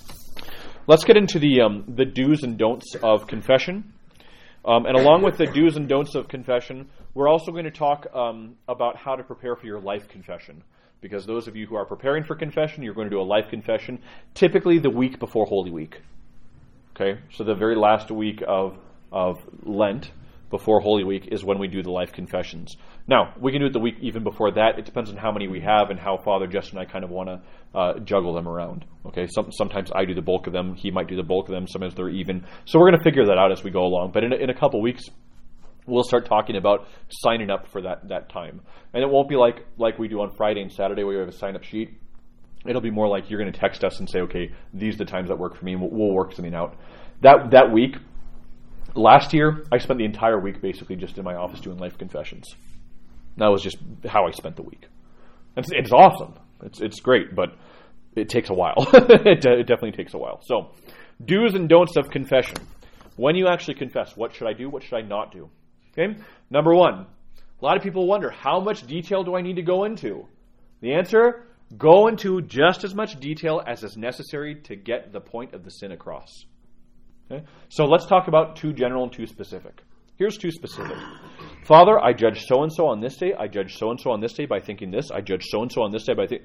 let's get into the um, the do's and don'ts of confession. Um, and along with the do's and don'ts of confession, we're also going to talk um, about how to prepare for your life confession. Because those of you who are preparing for confession, you're going to do a life confession, typically the week before Holy Week. Okay, so the very last week of of Lent, before Holy Week, is when we do the life confessions. Now, we can do it the week even before that. It depends on how many we have and how Father Justin and I kind of want to uh, juggle them around. Okay, Some, sometimes I do the bulk of them. He might do the bulk of them. Sometimes they're even. So we're going to figure that out as we go along. But in a, in a couple weeks, we'll start talking about signing up for that, that time. And it won't be like, like we do on Friday and Saturday where you have a sign-up sheet. It'll be more like you're going to text us and say, okay, these are the times that work for me, and we'll, we'll work something out. That that week, last year, I spent the entire week basically just in my office doing life confessions. That was just how I spent the week. It's, it's awesome. It's it's great, but it takes a while. it, it definitely takes a while. So, do's and don'ts of confession. When you actually confess, what should I do? What should I not do? Okay. Number one, a lot of people wonder, how much detail do I need to go into? The answer, go into just as much detail as is necessary to get the point of the sin across. Okay? So let's talk about two general and two specific. Here's two specific. Father, I judge so-and-so on this day. I judge so-and-so on this day by thinking this. I judge so-and-so on this day by thinking...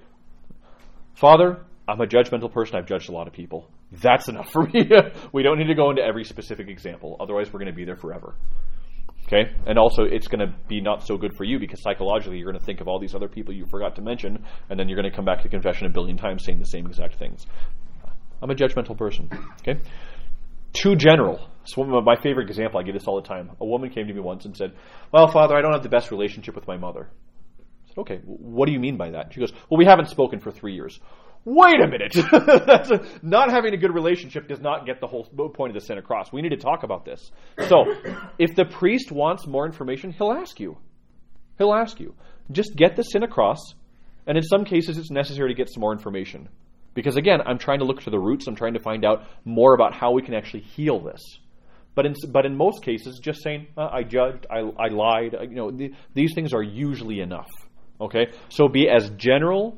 Father, I'm a judgmental person. I've judged a lot of people. That's enough for me. We don't need to go into every specific example. Otherwise, we're going to be there forever. Okay? And also, it's going to be not so good for you because psychologically, you're going to think of all these other people you forgot to mention, and then you're going to come back to confession a billion times saying the same exact things. I'm a judgmental person. Okay? Too general. So my favorite example, I get this all the time. A woman came to me once and said, well, Father, I don't have the best relationship with my mother. I said, okay, what do you mean by that? She goes, well, we haven't spoken for three years. Wait a minute. That's a, not having a good relationship does not get the whole point of the sin across. We need to talk about this. So, if the priest wants more information, he'll ask you. He'll ask you. Just get the sin across, and in some cases it's necessary to get some more information. Because again, I'm trying to look to the roots. I'm trying to find out more about how we can actually heal this. But in but in most cases, just saying, uh, I judged, I, I lied, I, you know, the, these things are usually enough. Okay? So be as general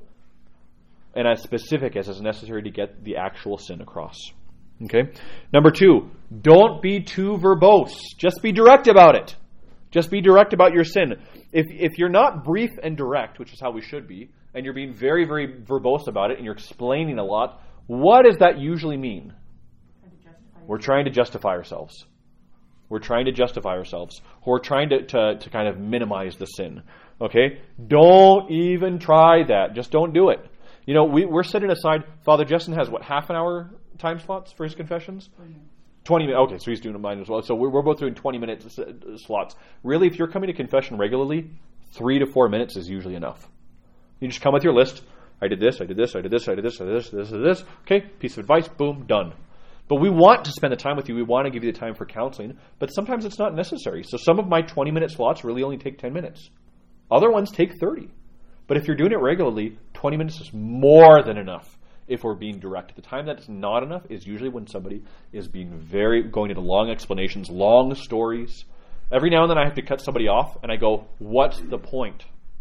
and as specific as is necessary to get the actual sin across. Okay? Number two, don't be too verbose. Just be direct about it. Just be direct about your sin. If if you're not brief and direct, which is how we should be, and you're being very, very verbose about it, and you're explaining a lot, what does that usually mean? We're trying to justify ourselves. We're trying to justify ourselves. We're trying to, to, to kind of minimize the sin. Okay? Don't even try that. Just don't do it. You know, we, we're setting aside, Father Justin has, what, half an hour time slots for his confessions? twenty minutes. Okay, so he's doing mine as well. So we're, we're both doing twenty minute slots. Really, if you're coming to confession regularly, three to four minutes is usually enough. You just come with your list. I did this, I did this, I did this, I did this, I did this, this, this, this. Okay, piece of advice, boom, done. But we want to spend the time with you. We want to give you the time for counseling. But sometimes it's not necessary. So some of my twenty minute slots really only take ten minutes. Other ones take thirty. But if you're doing it regularly, twenty minutes is more than enough if we're being direct. The time that's not enough is usually when somebody is being very, going into long explanations, long stories. Every now and then I have to cut somebody off and I go, what's the point?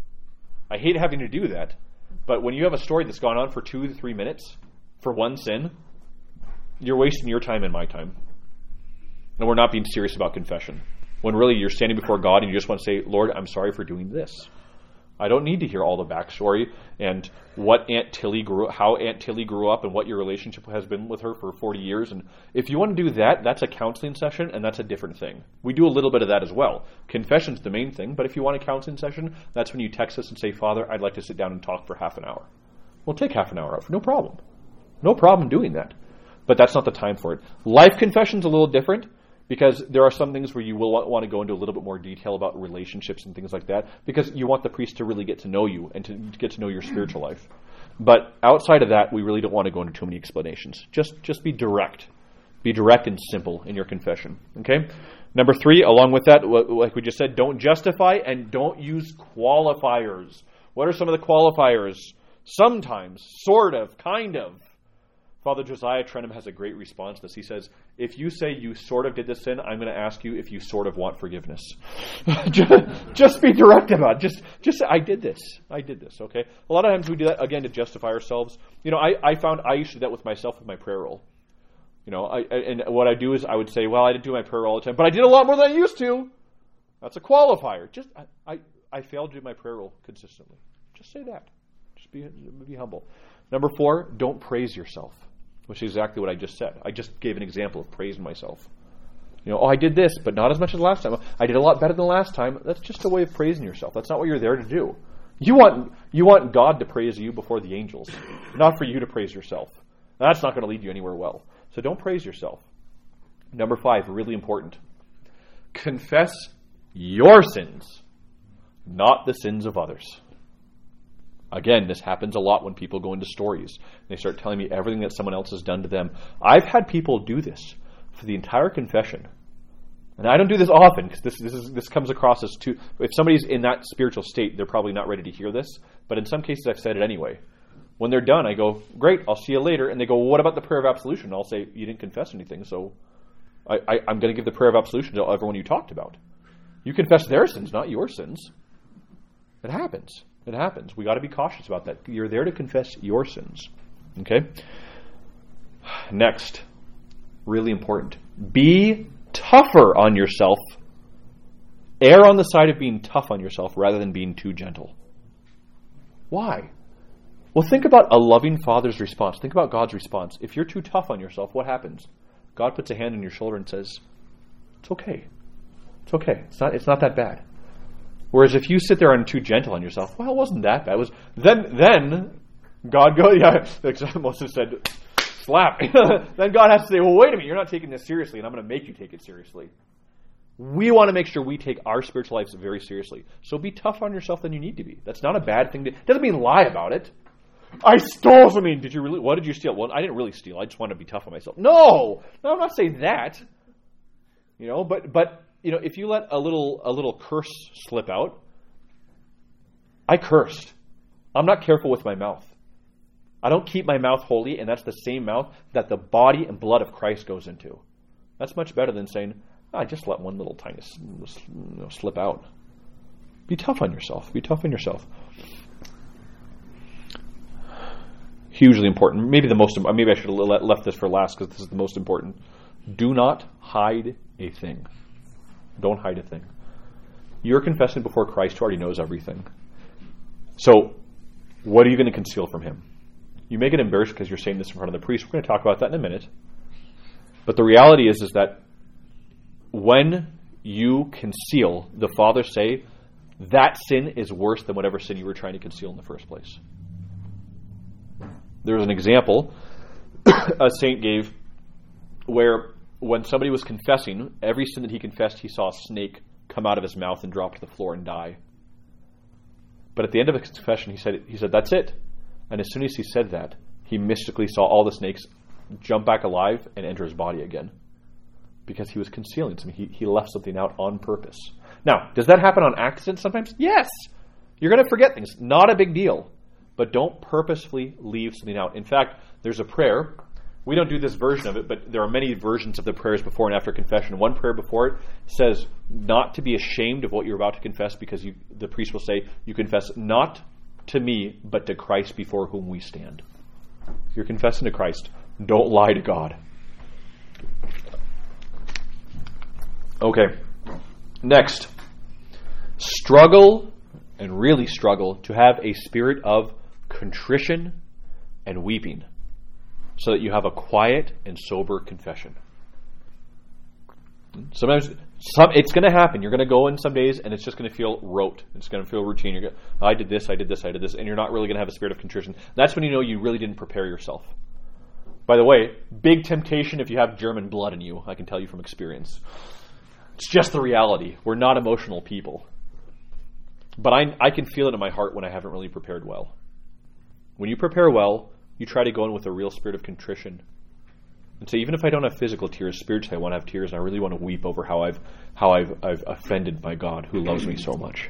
I hate having to do that. But when you have a story that's gone on for two to three minutes for one sin, you're wasting your time and my time. And we're not being serious about confession. When really you're standing before God and you just want to say, Lord, I'm sorry for doing this. I don't need to hear all the backstory and what Aunt Tilly grew, how Aunt Tilly grew up and what your relationship has been with her for forty years. And if you want to do that, that's a counseling session and that's a different thing. We do a little bit of that as well. Confession's the main thing, but if you want a counseling session, that's when you text us and say, Father, I'd like to sit down and talk for half an hour. We'll take half an hour out. No problem. No problem doing that. But that's not the time for it. Life confession's a little different because there are some things where you will want to go into a little bit more detail about relationships and things like that because you want the priest to really get to know you and to get to know your spiritual life. But outside of that, we really don't want to go into too many explanations. Just just be direct. Be direct and simple in your confession. Okay? Number three, along with that, like we just said, don't justify and don't use qualifiers. What are some of the qualifiers? Sometimes, sort of, kind of. Father Josiah Trenham has a great response to this. He says, if you say you sort of did this sin, I'm going to ask you if you sort of want forgiveness. just, just be direct about it. Just, just say, I did this. I did this, okay? A lot of times we do that, again, to justify ourselves. You know, I, I found I used to do that with myself with my prayer roll. You know, I, I, and what I do is I would say, well, I didn't do my prayer roll all the time, but I did a lot more than I used to. That's a qualifier. Just, I, I, I failed to do my prayer roll consistently. Just say that. Just be, be humble. Number four, don't praise yourself. Which is exactly what I just said. I just gave an example of praising myself. You know, oh, I did this, but not as much as last time. I did a lot better than last time. That's just a way of praising yourself. That's not what you're there to do. You want you want God to praise you before the angels, not for you to praise yourself. That's not going to lead you anywhere well. So don't praise yourself. Number five, really important. Confess your sins, not the sins of others. Again, this happens a lot when people go into stories. They start telling me everything that someone else has done to them. I've had people do this for the entire confession. And I don't do this often because this, this, is, this comes across as too... If somebody's in that spiritual state, they're probably not ready to hear this. But in some cases, I've said it anyway. When they're done, I go, great, I'll see you later. And they go, well, what about the prayer of absolution? And I'll say, you didn't confess anything, so I, I, I'm going to give the prayer of absolution to everyone you talked about. You confess their sins, not your sins. It happens. It happens. We got to be cautious about that. You're there to confess your sins. Okay? Next, really important. Be tougher on yourself. Err on the side of being tough on yourself rather than being too gentle. Why? Well, think about a loving father's response. Think about God's response. If you're too tough on yourself, what happens? God puts a hand on your shoulder and says, it's okay. It's okay. It's not, it's not that bad. Whereas if you sit there and too gentle on yourself, well, it wasn't that bad. It was then then God goes, yeah, like Moses said, slap. Then God has to say, well, wait a minute, you're not taking this seriously, and I'm going to make you take it seriously. We want to make sure we take our spiritual lives very seriously. So be tougher on yourself than you need to be. That's not a bad thing. To, it doesn't mean lie about it. I stole something. Did you really? What did you steal? Well, I didn't really steal. I just wanted to be tough on myself. No, no, I'm not saying that. You know, but but you know, if you let a little a little curse slip out, I cursed. I'm not careful with my mouth. I don't keep my mouth holy, and that's the same mouth that the body and blood of Christ goes into. That's much better than saying, oh, I just let one little tiny you know, slip out. Be tough on yourself. Be tough on yourself. Hugely important. Maybe the most. Maybe I should have left this for last because this is the most important. Do not hide a thing. Don't hide a thing. You're confessing before Christ, who already knows everything. So, what are you going to conceal from him? You may get embarrassed because you're saying this in front of the priest. We're going to talk about that in a minute. But the reality is, is that when you conceal, the Father say, that sin is worse than whatever sin you were trying to conceal in the first place. There was an example a saint gave where when somebody was confessing, every sin that he confessed, he saw a snake come out of his mouth and drop to the floor and die. But at the end of his confession, he said, he said, that's it. And as soon as he said that, he mystically saw all the snakes jump back alive and enter his body again. Because he was concealing something. He, he left something out on purpose. Now, does that happen on accident sometimes? Yes. You're going to forget things. Not a big deal. But don't purposefully leave something out. In fact, there's a prayer. We don't do this version of it, but there are many versions of the prayers before and after confession. One prayer before it says not to be ashamed of what you're about to confess, because you, the priest will say, you confess not to me, but to Christ before whom we stand. You're confessing to Christ. Don't lie to God. Okay. Next. Struggle, and really struggle, to have a spirit of contrition and weeping, so that you have a quiet and sober confession. Sometimes some, it's going to happen. You're going to go in some days and it's just going to feel rote. It's going to feel routine. You're going, I did this, I did this, I did this, and you're not really going to have a spirit of contrition. That's when you know you really didn't prepare yourself. By the way, big temptation if you have German blood in you, I can tell you from experience. It's just the reality. We're not emotional people. But I, I can feel it in my heart when I haven't really prepared well. When you prepare well, you try to go in with a real spirit of contrition. And so even if I don't have physical tears, spiritually I want to have tears, and I really want to weep over how I've how I've I've offended my God who loves me so much.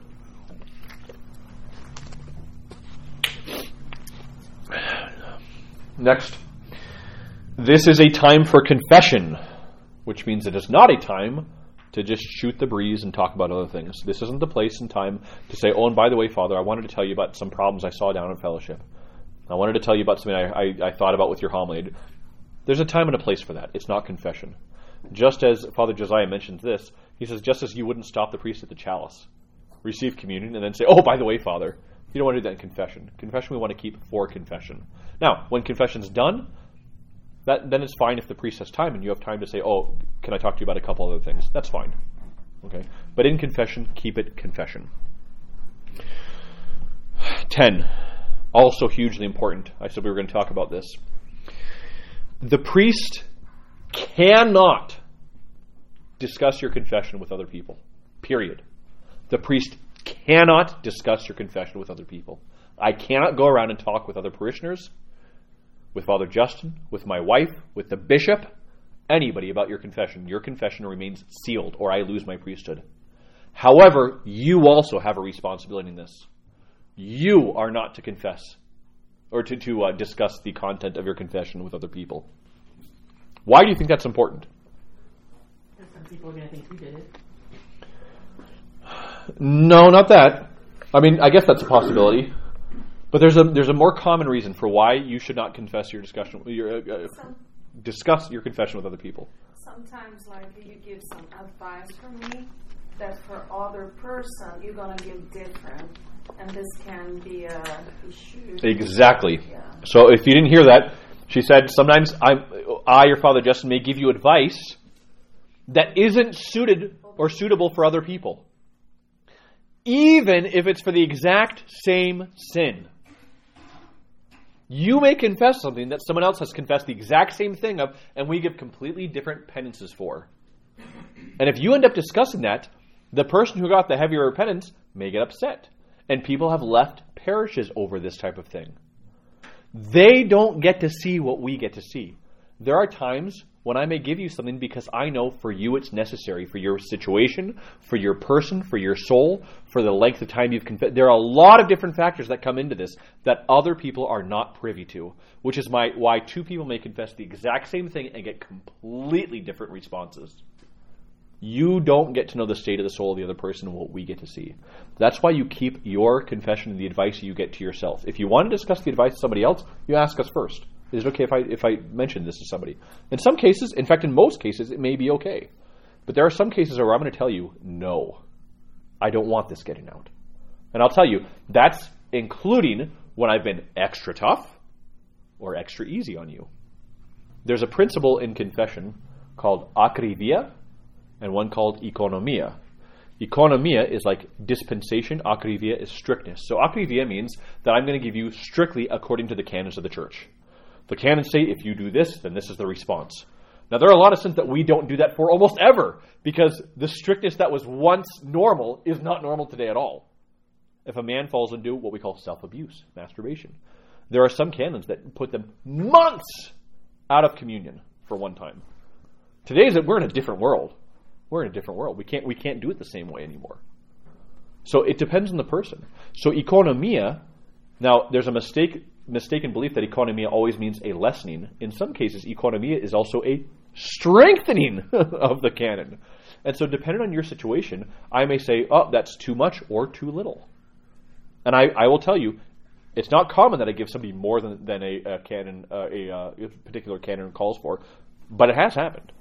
Next. This is a time for confession, which means it is not a time to just shoot the breeze and talk about other things. This isn't the place and time to say, oh, and by the way, Father, I wanted to tell you about some problems I saw down in fellowship. I wanted to tell you about something I, I, I thought about with your homily. There's a time and a place for that. It's not confession. Just as Father Josiah mentions this, he says, just as you wouldn't stop the priest at the chalice, receive communion, and then say, oh, by the way, Father, you don't want to do that in confession. Confession we want to keep for confession. Now, when confession's done, that then it's fine if the priest has time and you have time to say, oh, can I talk to you about a couple other things? That's fine. Okay. But in confession, keep it confession. Ten. Also hugely important. I said we were going to talk about this. The priest cannot discuss your confession with other people. Period. The priest cannot discuss your confession with other people. I cannot go around and talk with other parishioners, with Father Justin, with my wife, with the bishop, anybody about your confession. Your confession remains sealed, or I lose my priesthood. However, you also have a responsibility in this. You are not to confess or to, to uh, discuss the content of your confession with other people. Why do you think that's important? Because some people are going to think you did it. No, not that. I mean, I guess that's a possibility. But there's a there's a more common reason for why you should not confess your discussion your uh, Some, discuss your confession with other people. sometimes, like, you give some advice for me that for other person you're gonna give different, and this can be a issue. Exactly. Yeah. So if you didn't hear that, she said sometimes I, I or Father Justin may give you advice that isn't suited or suitable for other people, even if it's for the exact same sin. You may confess something that someone else has confessed the exact same thing of, and we give completely different penances for. And if you end up discussing that, the person who got the heavier penance may get upset. And people have left parishes over this type of thing. They don't get to see what we get to see. There are times when I may give you something because I know for you it's necessary, for your situation, for your person, for your soul, for the length of time you've confessed. There are a lot of different factors that come into this that other people are not privy to, which is my why two people may confess the exact same thing and get completely different responses. You don't get to know the state of the soul of the other person and what we get to see. That's why you keep your confession and the advice you get to yourself. If you want to discuss the advice of somebody else, you ask us first. Is it okay if I if I mention this to somebody? In some cases, in fact, in most cases, it may be okay. But there are some cases where I'm going to tell you, no, I don't want this getting out. And I'll tell you, that's including when I've been extra tough or extra easy on you. There's a principle in confession called akrivia and one called economia. Economia is like dispensation. Akrivia is strictness. So akrivia means that I'm going to give you strictly according to the canons of the church. The canons say if you do this, then this is the response. Now, there are a lot of sins that we don't do that for almost ever because the strictness that was once normal is not normal today at all. If a man falls into what we call self-abuse, masturbation, there are some canons that put them months out of communion for one time. Today is that we're in a different world. We're in a different world. We can't we can't do it the same way anymore. So it depends on the person. So economia, now there's a mistake mistaken belief that economia always means a lessening. In some cases, economia is also a strengthening of the canon. And so depending on your situation, I may say, oh, that's too much or too little. And I, I will tell you, it's not common that I give somebody more than, than a, a canon, uh, a, uh, a particular canon calls for, but it has happened.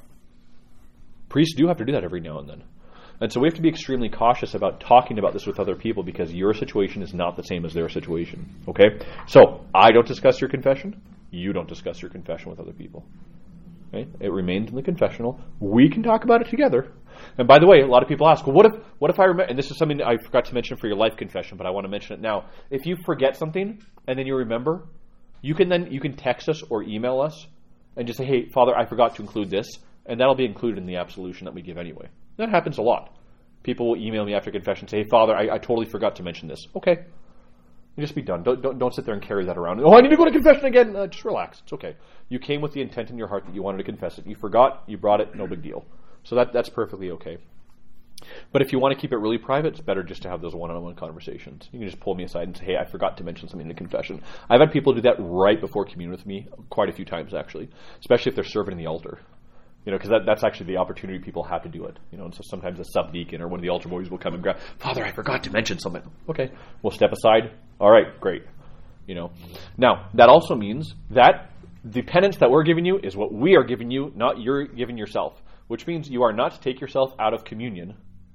Priests do have to do that every now and then. And so we have to be extremely cautious about talking about this with other people because your situation is not the same as their situation. Okay? So, I don't discuss your confession. You don't discuss your confession with other people. Okay? It remains in the confessional. We can talk about it together. And by the way, a lot of people ask, well, what if what if I remember, and this is something I forgot to mention for your life confession, but I want to mention it now. If you forget something and then you remember, you can then you can text us or email us and just say, hey, Father, I forgot to include this, and that'll be included in the absolution that we give anyway. That happens a lot. People will email me after confession and say, hey, Father, I, I totally forgot to mention this. Okay. You just be done. Don't, don't don't sit there and carry that around. Oh, I need to go to confession again. Uh, just relax. It's okay. You came with the intent in your heart that you wanted to confess it. You forgot. You brought it. No big deal. So that that's perfectly okay. But if you want to keep it really private, it's better just to have those one-on-one conversations. You can just pull me aside and say, hey, I forgot to mention something in the confession. I've had people do that right before communion with me quite a few times, actually, especially if they're serving in the altar. You know, because that, that's actually the opportunity people have to do it. You know, and so sometimes a sub-deacon or one of the altar boys will come and grab, Father, I forgot to mention something. Okay, we'll step aside. All right, great. You know, now that also means that the penance that we're giving you is what we are giving you, not you're giving yourself, which means you are not to take yourself out of communion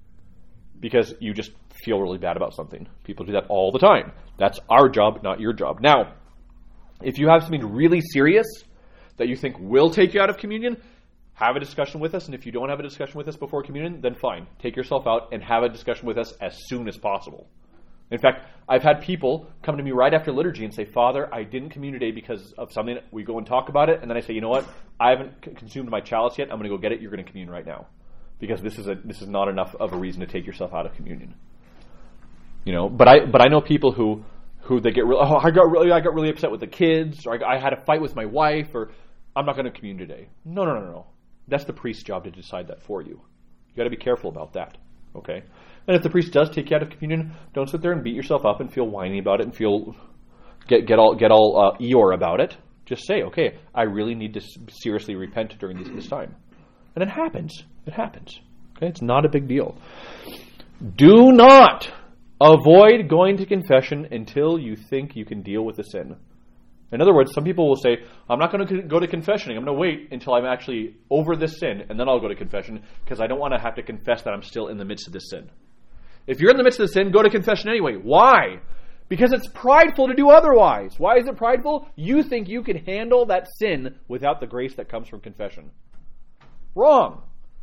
because you just feel really bad about something. People do that all the time. That's our job, not your job. Now, if you have something really serious that you think will take you out of communion, have a discussion with us, and if you don't have a discussion with us before communion, then fine. Take yourself out and have a discussion with us as soon as possible. In fact, I've had people come to me right after liturgy and say, Father, I didn't commune today because of something. We go and talk about it, and then I say, you know what? I haven't c- consumed my chalice yet. I'm going to go get it. You're going to commune right now. because this is a this is not enough of a reason to take yourself out of communion. You know, but I but I know people who who they get real. Oh, I got really I got really upset with the kids, or I, I had a fight with my wife, or I'm not going to commune today. No, no, no, no. That's the priest's job to decide that for you. You got to be careful about that. Okay, and if the priest does take you out of communion, don't sit there and beat yourself up and feel whiny about it and feel get get all get all uh, Eeyore about it. Just say, okay, I really need to seriously repent during this, this time, and it happens. It happens. Okay, it's not a big deal. Do not avoid going to confession until you think you can deal with the sin. In other words, some people will say, I'm not going to go to confession. I'm going to wait until I'm actually over this sin, and then I'll go to confession, because I don't want to have to confess that I'm still in the midst of this sin. If you're in the midst of the sin, go to confession anyway. Why? Because it's prideful to do otherwise. Why is it prideful? You think you can handle that sin without the grace that comes from confession. Wrong.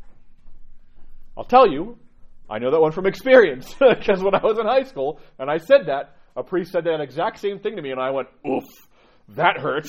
I'll tell you, I know that one from experience, because when I was in high school, and I said that, a priest said that exact same thing to me, and I went, oof. That hurts.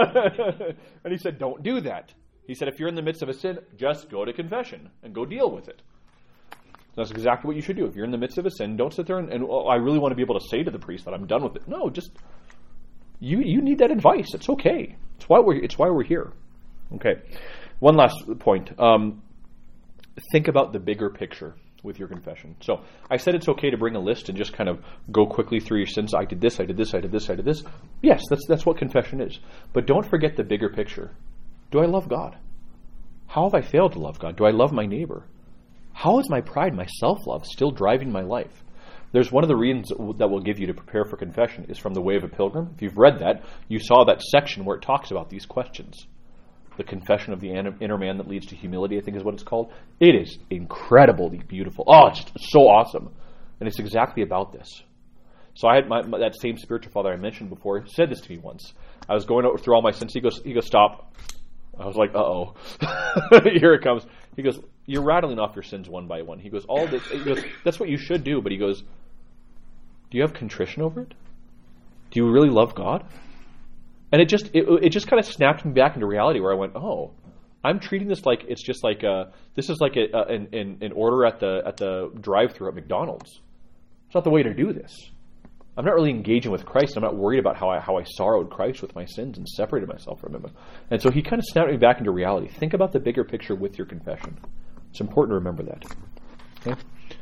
And he said, don't do that. He said, if you're in the midst of a sin, just go to confession and go deal with it. That's exactly what you should do. If you're in the midst of a sin, don't sit there and, and oh, I really want to be able to say to the priest that I'm done with it. No, just, you you need that advice. It's okay. It's why we're, it's why we're here. Okay. One last point. Um, think about the bigger picture with your confession. So I said it's okay to bring a list and just kind of go quickly through your sins. I did this, I did this, I did this, I did this. Yes, that's that's what confession is. But don't forget the bigger picture. Do I love God? How have I failed to love God? Do I love my neighbor? How is my pride, my self-love still driving my life? There's one of the reasons that we'll give you to prepare for confession is from The Way of a Pilgrim. If you've read that, you saw that section where it talks about these questions. The Confession of the Inner Man That Leads to Humility, I think is what it's called. It is incredibly beautiful. Oh, it's just so awesome. And it's exactly about this. So I had my, my, that same spiritual father I mentioned before said this to me once. I was going through all my sins. He goes, he goes, stop. I was like, uh-oh. Here it comes. He goes, you're rattling off your sins one by one. He goes, all this. He goes, that's what you should do. But he goes, do you have contrition over it? Do you really love God? And it just it, it just kind of snapped me back into reality where I went, oh, I'm treating this like it's just like a, this is like a, a, an, an order at the at the drive-thru at McDonald's. It's not the way to do this. I'm not really engaging with Christ. I'm not worried about how I how I sorrowed Christ with my sins and separated myself from Him. And so He kind of snapped me back into reality. Think about the bigger picture with your confession. It's important to remember that. Okay?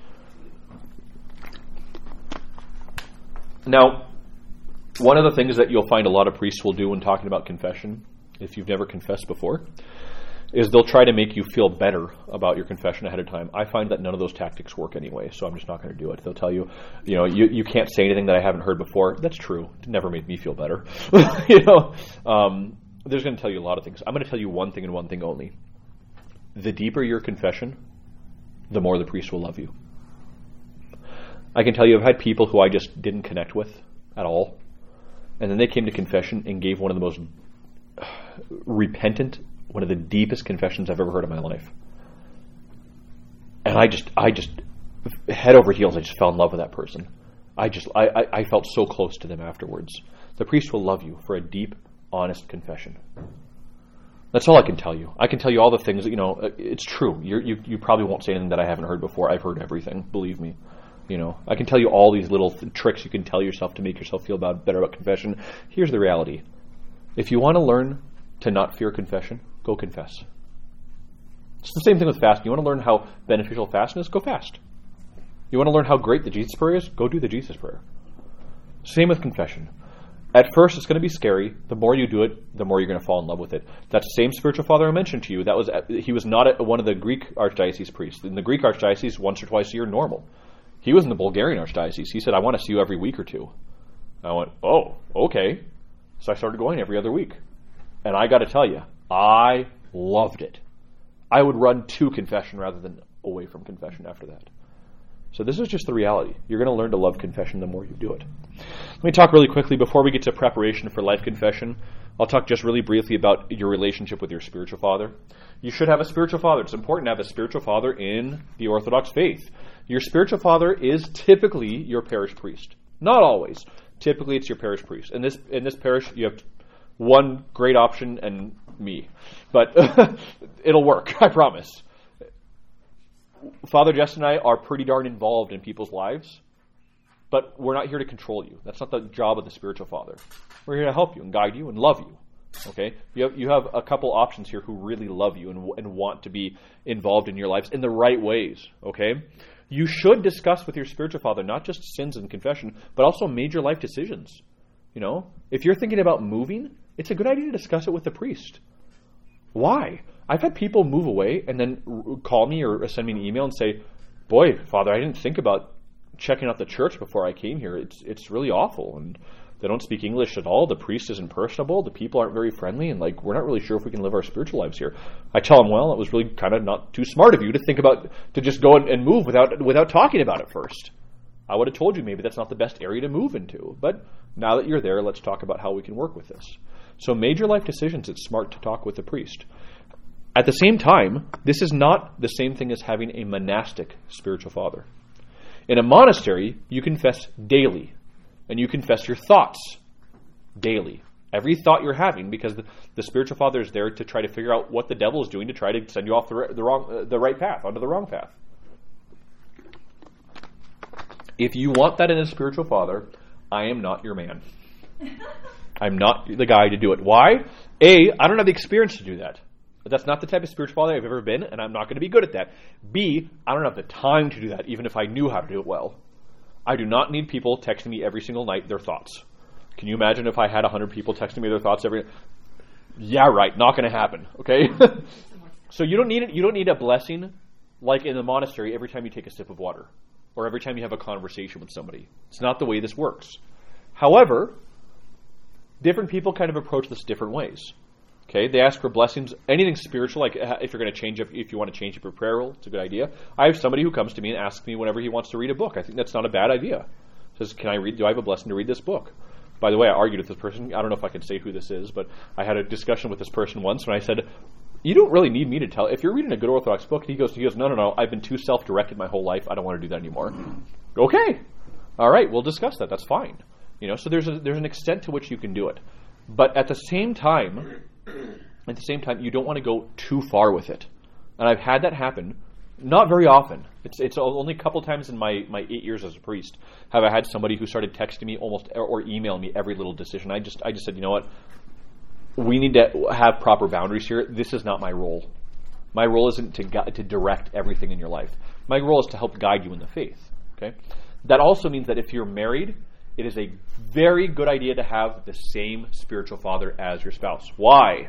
Now, one of the things that you'll find a lot of priests will do when talking about confession, if you've never confessed before, is they'll try to make you feel better about your confession ahead of time. I find that none of those tactics work anyway, so I'm just not going to do it. They'll tell you, you know, you, you can't say anything that I haven't heard before. That's true. It never made me feel better. you know, um, they're going to tell you a lot of things. I'm going to tell you one thing and one thing only. The deeper your confession, the more the priest will love you. I can tell you I've had people who I just didn't connect with at all. And then they came to confession and gave one of the most repentant, one of the deepest confessions I've ever heard in my life. And I just, I just, head over heels, I just fell in love with that person. I just, I, I, I felt so close to them afterwards. The priest will love you for a deep, honest confession. That's all I can tell you. I can tell you all the things that, you know, it's true. You're, you you probably won't say anything that I haven't heard before. I've heard everything, believe me. You know, I can tell you all these little th- tricks you can tell yourself to make yourself feel about, better about confession. Here's the reality. If you want to learn to not fear confession, go confess. It's the same thing with fasting. You want to learn how beneficial fasting is? Go fast. You want to learn how great the Jesus prayer is? Go do the Jesus prayer. Same with confession. At first, it's going to be scary. The more you do it, the more you're going to fall in love with it. That same spiritual father I mentioned to you, that was he was not a, one of the Greek archdiocese priests. In the Greek archdiocese, once or twice a year, normal. He was in the Bulgarian archdiocese. He said, I want to see you every week or two. I went, oh, okay. So I started going every other week. And I got to tell you, I loved it. I would run to confession rather than away from confession after that. So this is just the reality. You're going to learn to love confession the more you do it. Let me talk really quickly before we get to preparation for life confession. I'll talk just really briefly about your relationship with your spiritual father. You should have a spiritual father. It's important to have a spiritual father in the Orthodox faith. Your spiritual father is typically your parish priest. Not always. Typically, it's your parish priest. In this in this parish, you have one great option and me. But it'll work, I promise. Father Jess and I are pretty darn involved in people's lives, but we're not here to control you. That's not the job of the spiritual father. We're here to help you and guide you and love you. Okay, you have you have a couple options here who really love you and and want to be involved in your lives in the right ways. Okay, you should discuss with your spiritual father not just sins and confession, but also major life decisions. You know, if you're thinking about moving, it's a good idea to discuss it with the priest. Why? I've had people move away and then r- call me or send me an email and say, "Boy, Father, I didn't think about checking out the church before I came here. It's it's really awful and." They don't speak English at all. The priest isn't personable. The people aren't very friendly. And like, we're not really sure if we can live our spiritual lives here. I tell them, well, it was really kind of not too smart of you to think about, to just go and move without without talking about it first. I would have told you maybe that's not the best area to move into. But now that you're there, let's talk about how we can work with this. So major life decisions, it's smart to talk with the priest. At the same time, this is not the same thing as having a monastic spiritual father. In a monastery, you confess daily. And you confess your thoughts daily. Every thought you're having, because the, the spiritual father is there to try to figure out what the devil is doing to try to send you off the, the wrong, uh, the right path, onto the wrong path. If you want that in a spiritual father, I am not your man. I'm not the guy to do it. Why? A, I don't have the experience to do that. But that's not the type of spiritual father I've ever been, and I'm not going to be good at that. B, I don't have the time to do that, even if I knew how to do it well. I do not need people texting me every single night their thoughts. Can you imagine if I had one hundred people texting me their thoughts every... Yeah, right. Not going to happen. Okay? So you don't need it. You don't need a blessing like in the monastery every time you take a sip of water or every time you have a conversation with somebody. It's not the way this works. However, different people kind of approach this different ways. Okay, they ask for blessings, anything spiritual, like if you're going to change, if you want to change up your prayer rule, it's a good idea. I have somebody who comes to me and asks me whenever he wants to read a book. I think that's not a bad idea. Says, can I read, do I have a blessing to read this book? By the way, I argued with this person. I don't know if I can say who this is, but I had a discussion with this person once when I said, you don't really need me to tell, if you're reading a good Orthodox book, he goes, he goes, no, no, no, I've been too self-directed my whole life. I don't want to do that anymore. Okay. All right, we'll discuss that. That's fine. You know, so there's a, there's an extent to which you can do it. But at the same time, At the same time, you don't want to go too far with it. And I've had that happen, not very often. It's it's only a couple times in my, my eight years as a priest have I had somebody who started texting me almost or, or emailing me every little decision. I just I just said, you know what? We need to have proper boundaries here. This is not my role. My role isn't to gu- to direct everything in your life. My role is to help guide you in the faith. Okay. That also means that if you're married, it is a very good idea to have the same spiritual father as your spouse. Why?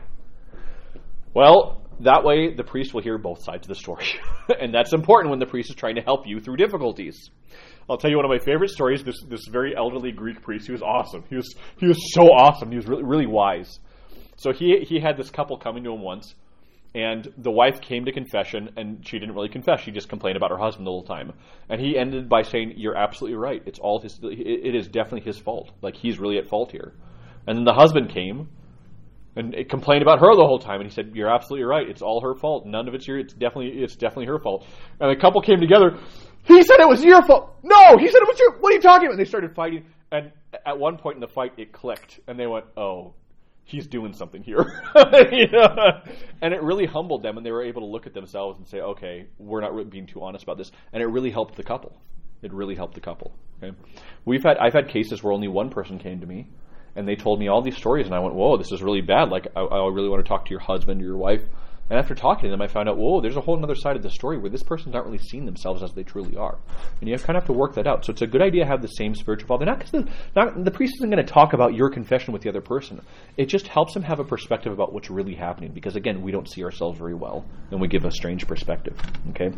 Well, that way the priest will hear both sides of the story. And that's important when the priest is trying to help you through difficulties. I'll tell you one of my favorite stories, this this very elderly Greek priest. He was awesome. He was he was so awesome. He was really really wise. So he he had this couple coming to him once, and the wife came to confession, and she didn't really confess. She just complained about her husband the whole time. And he ended by saying, "You're absolutely right. It's all his. It is definitely his fault. Like, he's really at fault here." And then the husband came and it complained about her the whole time, and he said, "You're absolutely right. It's all her fault. None of it's your. It's definitely it's definitely her fault." And the couple came together. He said it was your fault. No, he said it was your. What are you talking about? And they started fighting. And at one point in the fight, it clicked, and they went, "Oh, he's doing something here." You know? And it really humbled them, and they were able to look at themselves and say, "Okay, we're not really being too honest about this." And it really helped the couple. It really helped the couple. Okay, we've had I've had cases where only one person came to me. And they told me all these stories, and I went, whoa, this is really bad. Like, I, I really want to talk to your husband or your wife. And after talking to them, I found out, whoa, there's a whole other side of the story where this person's not really seeing themselves as they truly are. And you kind of have to work that out. So it's a good idea to have the same spiritual father. Not because the, not, the priest isn't going to talk about your confession with the other person. It just helps them have a perspective about what's really happening. Because, again, we don't see ourselves very well, and we give a strange perspective. Okay,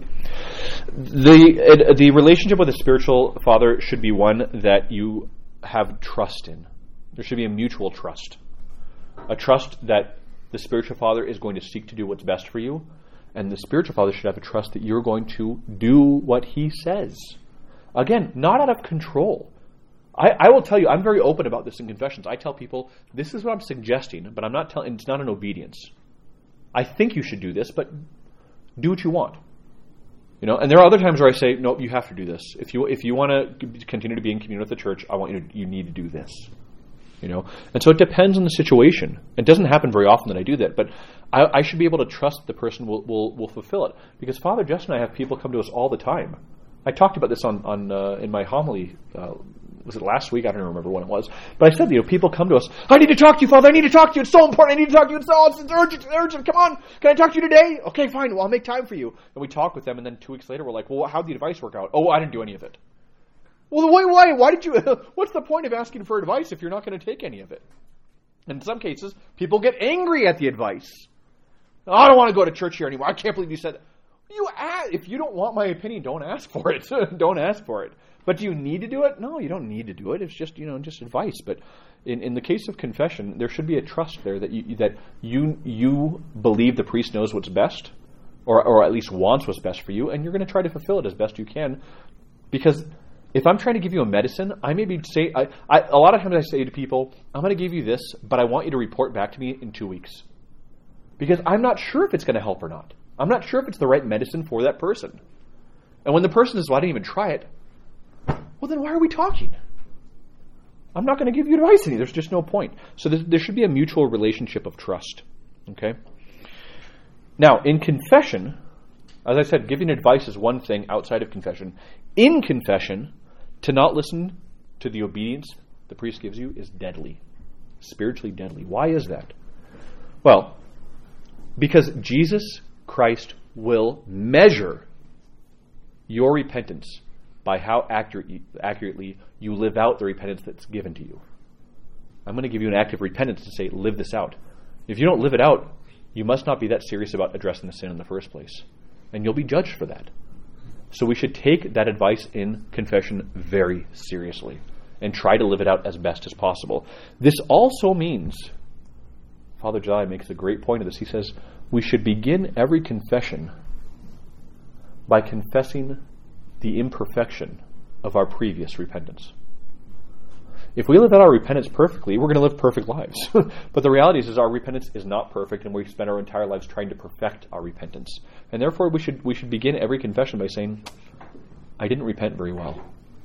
the it, the relationship with a spiritual father should be one that you have trust in. There should be a mutual trust. A trust that the spiritual father is going to seek to do what's best for you, and the spiritual father should have a trust that you're going to do what he says. Again, not out of control. I, I will tell you, I'm very open about this in confessions. I tell people, this is what I'm suggesting, but I'm not telling. It's not an obedience. I think you should do this, but do what you want. You know, and there are other times where I say, no, you have to do this. If you if you want to continue to be in communion with the church, I want you to, you need to do this. You know, and so it depends on the situation. It doesn't happen very often that I do that, but I, I should be able to trust the person will, will will fulfill it. Because Father Justin and I have people come to us all the time. I talked about this on on uh, in my homily. Uh, was it last week? I don't remember when it was. But I said, you know, people come to us. I need to talk to you, Father. I need to talk to you. It's so important. I need to talk to you. It's so it's urgent. It's urgent. Come on. Can I talk to you today? Okay, fine. Well, I'll make time for you. And we talk with them, and then two weeks later, we're like, well, how'd the advice work out? Oh, I didn't do any of it. Well, why? Why? Why did you? What's the point of asking for advice if you're not going to take any of it? In some cases, people get angry at the advice. Oh, I don't want to go to church here anymore. I can't believe you said that. You ask, if you don't want my opinion, don't ask for it. Don't ask for it. But do you need to do it? No, you don't need to do it. It's just, you know, just advice. But in, in the case of confession, there should be a trust there that you that you you believe the priest knows what's best, or or at least wants what's best for you, and you're going to try to fulfill it as best you can. Because if I'm trying to give you a medicine, I maybe say I, I a lot of times I say to people, I'm going to give you this, but I want you to report back to me in two weeks, because I'm not sure if it's going to help or not. I'm not sure if it's the right medicine for that person. And when the person says, well, I didn't even try it, well, then why are we talking? I'm not going to give you advice any. There's just no point. So there, there should be a mutual relationship of trust. Okay? Now, in confession, as I said, giving advice is one thing outside of confession. In confession, to not listen to the obedience the priest gives you is deadly. Spiritually deadly. Why is that? Well, because Jesus Christ will measure your repentance by how accurate, accurately you live out the repentance that's given to you. I'm going to give you an act of repentance to say, live this out. If you don't live it out, you must not be that serious about addressing the sin in the first place. And you'll be judged for that. So we should take that advice in confession very seriously and try to live it out as best as possible. This also means, Father Jai makes a great point of this. He says, we should begin every confession by confessing the imperfection of our previous repentance. If we live out our repentance perfectly, we're going to live perfect lives. But the reality is, is our repentance is not perfect, and we spend our entire lives trying to perfect our repentance. And therefore, we should we should begin every confession by saying, I didn't repent very well.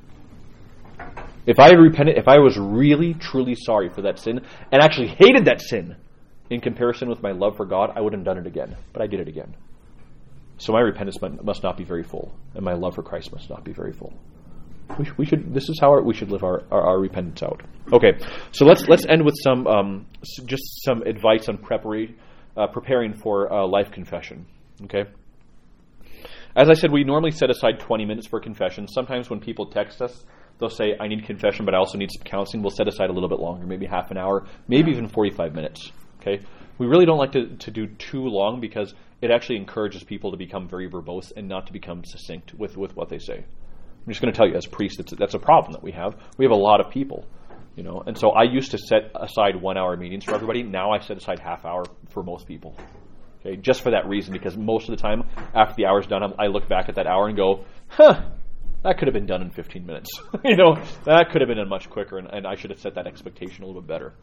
If I had repented, if I was really, truly sorry for that sin, and actually hated that sin, in comparison with my love for God, I wouldn't have done it again. But I did it again. So my repentance must not be very full, and my love for Christ must not be very full. We, sh- we should. This is how our, we should live our, our, our repentance out. Okay, so let's let's end with some um, just some advice on preparing uh, preparing for uh, life confession. Okay. As I said, we normally set aside twenty minutes for confession. Sometimes when people text us, they'll say, I need confession, but I also need some counseling. We'll set aside a little bit longer, maybe half an hour, maybe even forty-five minutes. Okay, we really don't like to, to do too long because it actually encourages people to become very verbose and not to become succinct with, with what they say. I'm just going to tell you, as priests, that's, that's a problem that we have. We have a lot of people, you know, and so I used to set aside one-hour meetings for everybody. Now I set aside half hour for most people, okay, just for that reason, because most of the time, after the hour's done, I look back at that hour and go, huh, that could have been done in fifteen minutes. You know, that could have been done much quicker, and, and I should have set that expectation a little bit better.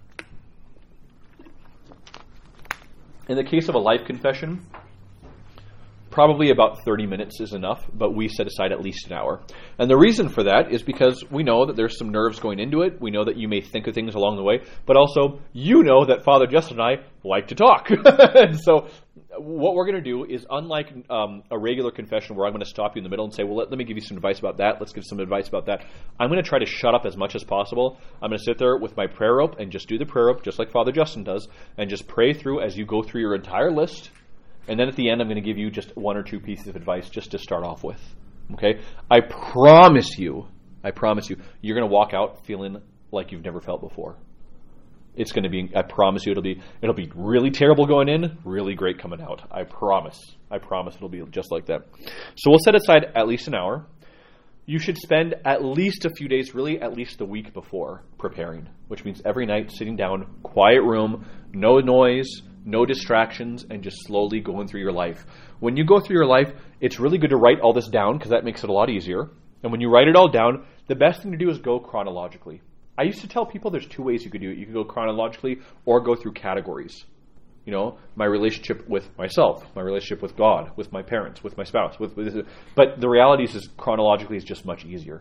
In the case of a life confession, probably about thirty minutes is enough, but we set aside at least an hour. And the reason for that is because we know that there's some nerves going into it. We know that you may think of things along the way, but also you know that Father Justin and I like to talk. And so what we're going to do is, unlike um, a regular confession where I'm going to stop you in the middle and say, well, let, let me give you some advice about that. Let's give some advice about that. I'm going to try to shut up as much as possible. I'm going to sit there with my prayer rope and just do the prayer rope, just like Father Justin does, and just pray through as you go through your entire list. And then at the end, I'm going to give you just one or two pieces of advice just to start off with. Okay? I promise you, I promise you, you're going to walk out feeling like you've never felt before. It's going to be, I promise you, it'll be it'll be really terrible going in, really great coming out. I promise. I promise it'll be just like that. So we'll set aside at least an hour. You should spend at least a few days, really at least the week before, preparing, which means every night sitting down, quiet room, no noise, no distractions, and just slowly going through your life. When you go through your life, it's really good to write all this down because that makes it a lot easier. And when you write it all down, the best thing to do is go chronologically. I used to tell people there's two ways you could do it. You could go chronologically or go through categories. You know, my relationship with myself, my relationship with God, with my parents, with my spouse. With, with But the reality is, is chronologically is just much easier.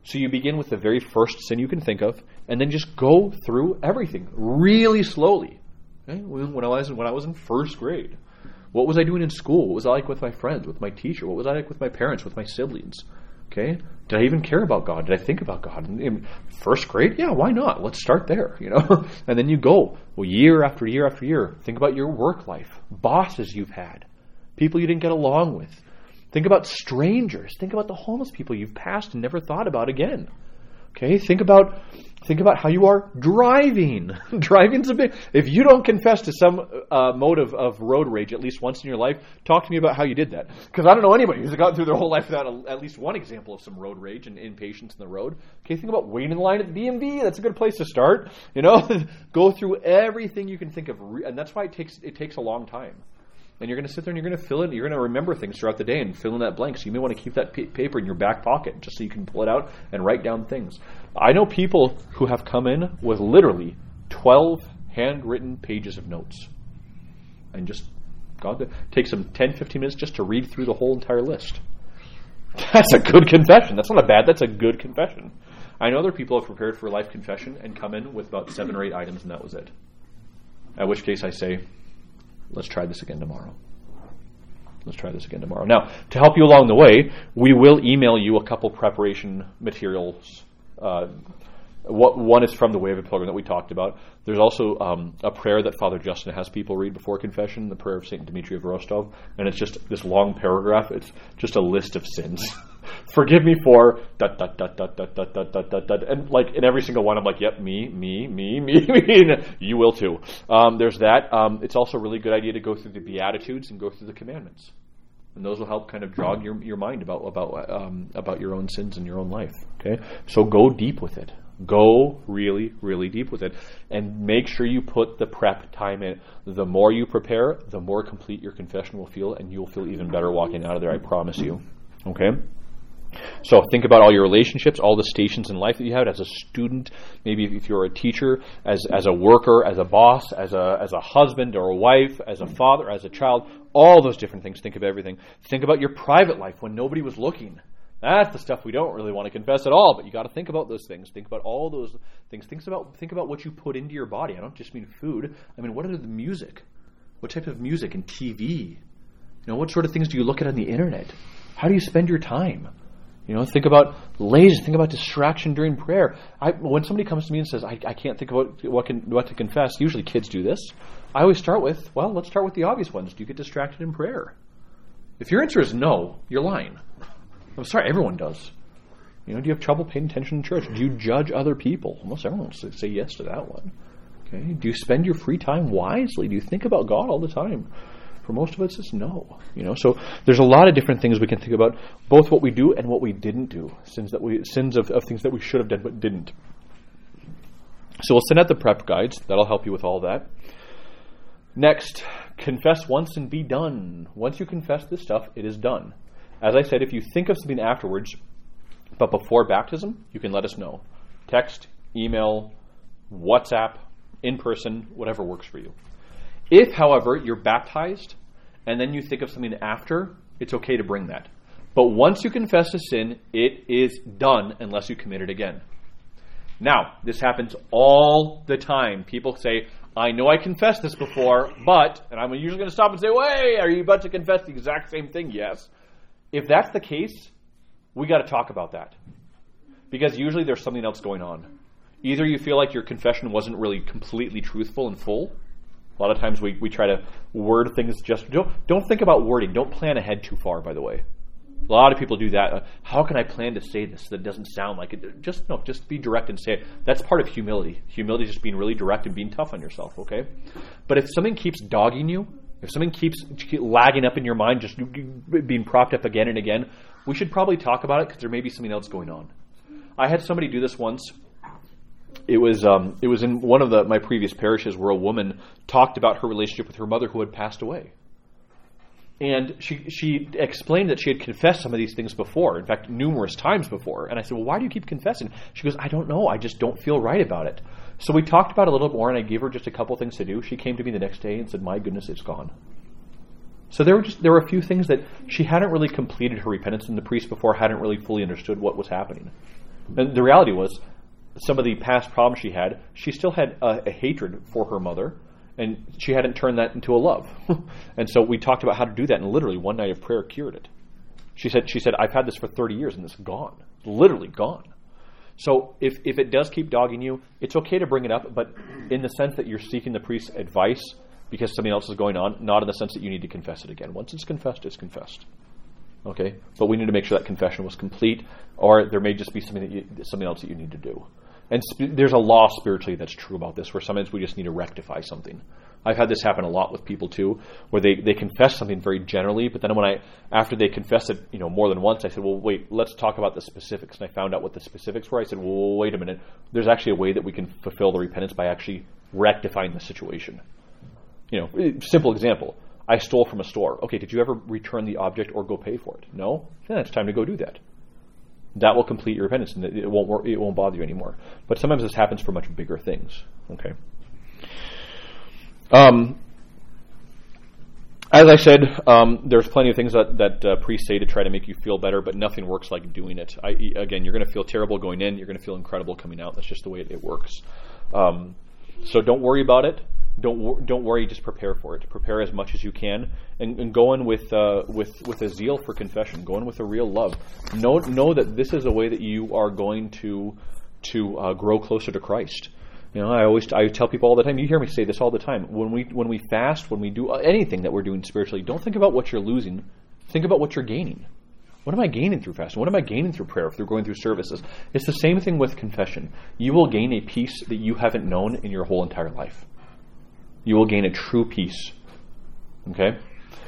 So you begin with the very first sin you can think of, and then just go through everything really slowly. Okay? When I was when I was in first grade, what was I doing in school? What was I like with my friends, with my teacher? What was I like with my parents, with my siblings? Okay, did I even care about God? Did I think about God? In, in first grade, yeah, why not? Let's start there, you know. And then you go well, year after year after year. Think about your work life, bosses you've had, people you didn't get along with. Think about strangers. Think about the homeless people you've passed and never thought about again. Okay, think about think about how you are driving. Driving's a big. If you don't confess to some uh, mode of, of road rage at least once in your life, talk to me about how you did that. Because I don't know anybody who's gotten through their whole life without a, at least one example of some road rage and impatience in the road. Okay, think about waiting in line at the B M V. That's a good place to start. You know, go through everything you can think of, and that's why it takes it takes a long time. And you're going to sit there and you're going to fill in, you're going to remember things throughout the day and fill in that blank. So you may want to keep that p- paper in your back pocket just so you can pull it out and write down things. I know people who have come in with literally twelve handwritten pages of notes. And just, God, it takes them ten, fifteen minutes just to read through the whole entire list. That's a good confession. That's not a bad, that's a good confession. I know other people have prepared for a life confession and come in with about seven or eight items and that was it. At which case I say, let's try this again tomorrow. Let's try this again tomorrow. Now, to help you along the way, we will email you a couple preparation materials. Uh, what, one is from the Way of a Pilgrim that we talked about. There's also um, a prayer that Father Justin has people read before confession, the prayer of Saint Dmitri of Rostov, and it's just this long paragraph. It's just a list of sins. Forgive me for dot dot dot dot dot dot dot dot dot dot, and like in every single one, I'm like, yep, me, me, me, me, me. You will too. Um, there's that. Um, it's also a really good idea to go through the Beatitudes and go through the commandments, and those will help kind of jog your your mind about about um, about your own sins in your own life. Okay, so go deep with it. Go really, really deep with it, and make sure you put the prep time in. The more you prepare, the more complete your confession will feel, and you'll feel even better walking out of there. I promise you. Okay. So think about all your relationships, all the stations in life that you had as a student, maybe if you're a teacher, as as a worker, as a boss, as a as a husband or a wife, as a father, as a child, all those different things. Think of everything. Think about your private life when nobody was looking. That's the stuff we don't really want to confess at all, but you got to think about those things. Think about all those things. Think about think about what you put into your body. I don't just mean food. I mean, what are the music? What type of music and T V? You know, what sort of things do you look at on the internet? How do you spend your time? You know, think about lazy. Think about distraction during prayer. I, when somebody comes to me and says, I, I can't think about what, can, what to confess, usually kids do this. I always start with, well, let's start with the obvious ones. Do you get distracted in prayer? If your answer is no, you're lying. I'm sorry, everyone does. You know, do you have trouble paying attention in church? Do you judge other people? Almost everyone will say yes to that one. Okay. Do you spend your free time wisely? Do you think about God all the time? For most of us, it's no. You know, so there's a lot of different things we can think about, both what we do and what we didn't do, sins that we sins of, of things that we should have done but didn't. So we'll send out the prep guides. That'll help you with all that. Next, confess once and be done. Once you confess this stuff, it is done. As I said, if you think of something afterwards, but before baptism, you can let us know. Text, email, WhatsApp, in person, whatever works for you. If, however, you're baptized and then you think of something after, it's okay to bring that. But once you confess a sin, it is done unless you commit it again. Now, this happens all the time. People say, I know I confessed this before, but, and I'm usually going to stop and say, wait, are you about to confess the exact same thing? Yes. If that's the case, we got to talk about that. Because usually there's something else going on. Either you feel like your confession wasn't really completely truthful and full. A lot of times we, we try to word things just... Don't, don't think about wording. Don't plan ahead too far, by the way. A lot of people do that. Uh, how can I plan to say this that doesn't sound like it? Just no, just be direct and say it. That's part of humility. Humility is just being really direct and being tough on yourself, okay? But if something keeps dogging you, if something keeps lagging up in your mind, just being propped up again and again, we should probably talk about it because there may be something else going on. I had somebody do this once. It was um, it was in one of the, my previous parishes where a woman talked about her relationship with her mother who had passed away. And she she explained that she had confessed some of these things before, in fact, numerous times before. And I said, well, why do you keep confessing? She goes, I don't know. I just don't feel right about it. So we talked about it a little bit more, and I gave her just a couple things to do. She came to me the next day and said, my goodness, it's gone. So there were just there were a few things that she hadn't really completed her repentance, and the priest before hadn't really fully understood what was happening. And the reality was, some of the past problems she had, she still had a, a hatred for her mother, and she hadn't turned that into a love. And so we talked about how to do that, and literally one night of prayer cured it. She said, "She said I've had this for thirty years, and it's gone, literally gone." So if if it does keep dogging you, it's okay to bring it up, but in the sense that you're seeking the priest's advice because something else is going on, not in the sense that you need to confess it again. Once it's confessed, it's confessed. Okay, but we need to make sure that confession was complete, or there may just be something that you, something else that you need to do. And sp- there's a law spiritually that's true about this, where sometimes we just need to rectify something. I've had this happen a lot with people too, where they, they confess something very generally, but then when I after they confess it, you know, more than once, I said, "Well, wait, let's talk about the specifics." And I found out what the specifics were. I said, "Well, wait a minute. There's actually a way that we can fulfill the repentance by actually rectifying the situation." You know, simple example. I stole from a store. Okay, did you ever return the object or go pay for it? No? Then it's time to go do that. That will complete your repentance, and it won't work, it won't bother you anymore. But sometimes this happens for much bigger things. Okay. Um, as I said, um, there's plenty of things that, that uh, priests say to try to make you feel better, but nothing works like doing it. I, again, you're going to feel terrible going in. You're going to feel incredible coming out. That's just the way it, it works. Um, so don't worry about it. Don't don't worry. Just prepare for it. Prepare as much as you can, and, and go in with uh, with with a zeal for confession. Go in with a real love. Know know that this is a way that you are going to to uh, grow closer to Christ. You know, I always I tell people all the time. You hear me say this all the time. When we when we fast, when we do anything that we're doing spiritually, don't think about what you're losing. Think about what you're gaining. What am I gaining through fasting? What am I gaining through prayer, through going through services? It's the same thing with confession. You will gain a peace that you haven't known in your whole entire life. You will gain a true peace. Okay?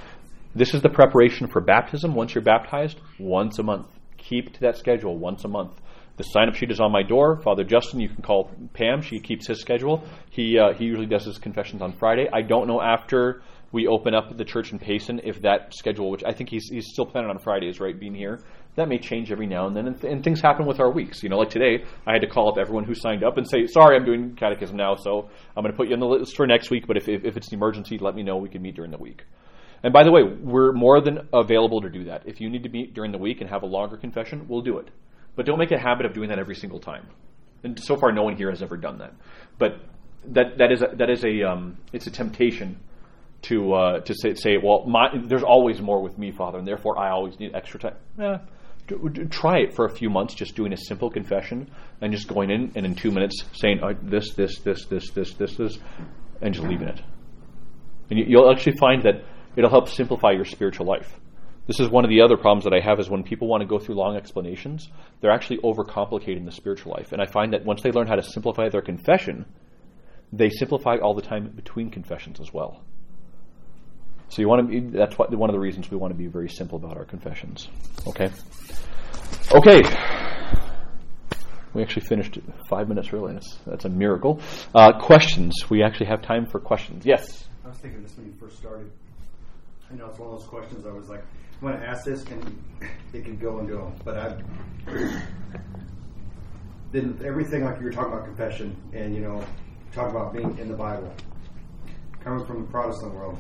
This is the preparation for baptism. Once you're baptized, once a month. Keep to that schedule, once a month. The sign-up sheet is on my door. Father Justin, you can call Pam. She keeps his schedule. He uh, he usually does his confessions on Friday. I don't know after we open up the church in Payson if that schedule, which I think he's he's still planning on Fridays, right, being here. That may change every now and then, and, th- and things happen with our weeks. You know, like today, I had to call up everyone who signed up and say, sorry, I'm doing catechism now, so I'm going to put you on the list for next week, but if, if, if it's an emergency, let me know. We can meet during the week. And by the way, we're more than available to do that. If you need to meet during the week and have a longer confession, we'll do it. But don't make a habit of doing that every single time. And so far, no one here has ever done that. But that that is a, that is a um, it's a temptation to uh, to say, say well, my, there's always more with me, Father, and therefore I always need extra time. Eh, do, do, try it for a few months, just doing a simple confession and just going in and in two minutes saying oh, this, this, this, this, this, this, this, and just leaving it. And you, you'll actually find that it'll help simplify your spiritual life. This is one of the other problems that I have is when people want to go through long explanations, they're actually overcomplicating the spiritual life. And I find that once they learn how to simplify their confession, they simplify all the time between confessions as well. So you want to be, that's what, one of the reasons we want to be very simple about our confessions. Okay? Okay. We actually finished five minutes early. That's, that's a miracle. Uh, questions. We actually have time for questions. Yes? I was thinking this when you first started. I know it's one of those questions I was like, I'm going to ask this and it could go and go. But I then everything like you were talking about confession and, you know, talk about being in the Bible. Coming from the Protestant world,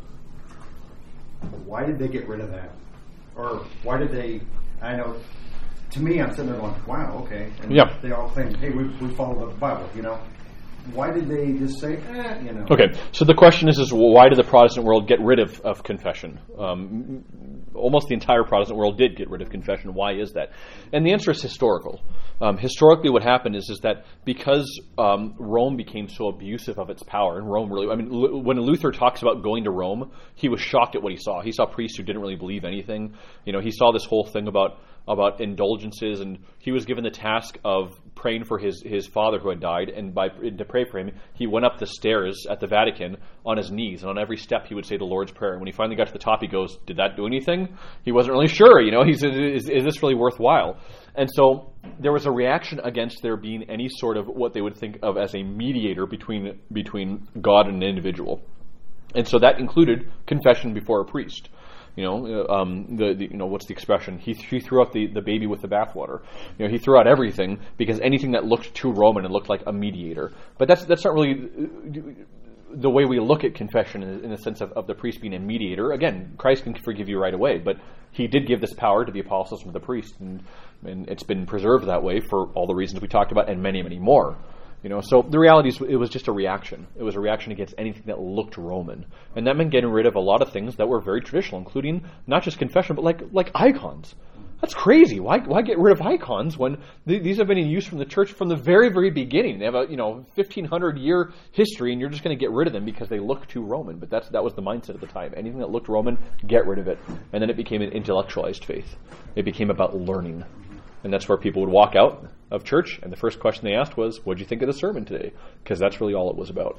why did they get rid of that? Or why did they, I know, to me, I'm sitting there going, wow, okay. And yeah. They all claim, hey, we, we follow the Bible, you know. Why did they just say, eh, you know? Okay, so the question is, is well, why did the Protestant world get rid of, of confession? Um, almost the entire Protestant world did get rid of confession. Why is that? And the answer is historical. Um, historically, what happened is, is that because um, Rome became so abusive of its power, and Rome really, I mean, L- when Luther talks about going to Rome, he was shocked at what he saw. He saw priests who didn't really believe anything. You know, he saw this whole thing about about indulgences, and he was given the task of praying for his, his father who had died, and by to pray for him, he went up the stairs at the Vatican on his knees, and on every step he would say the Lord's Prayer. And when he finally got to the top, he goes, did that do anything? He wasn't really sure, you know, he said, is, is this really worthwhile? And so there was a reaction against there being any sort of what they would think of as a mediator between between God and an individual. And so that included confession before a priest. You know, um, the, the you know what's the expression? He, he threw out the, the baby with the bathwater. You know, he threw out everything because anything that looked too Roman and looked like a mediator. But that's that's not really the way we look at confession in, in the sense of, of the priest being a mediator. Again, Christ can forgive you right away, but he did give this power to the apostles and the priests, and, and it's been preserved that way for all the reasons we talked about and many, many more. You know, so the reality is it was just a reaction. It was a reaction against anything that looked Roman. And that meant getting rid of a lot of things that were very traditional, including not just confession, but like like icons. That's crazy. Why why get rid of icons when th- these have been in use from the church from the very, very beginning? They have a, you know, fifteen hundred year history, and you're just going to get rid of them because they look too Roman. But that's that was the mindset at the time. Anything that looked Roman, get rid of it. And then it became an intellectualized faith. It became about learning. And that's where people would walk out of church, and the first question they asked was, what did you think of the sermon today? Because that's really all it was about.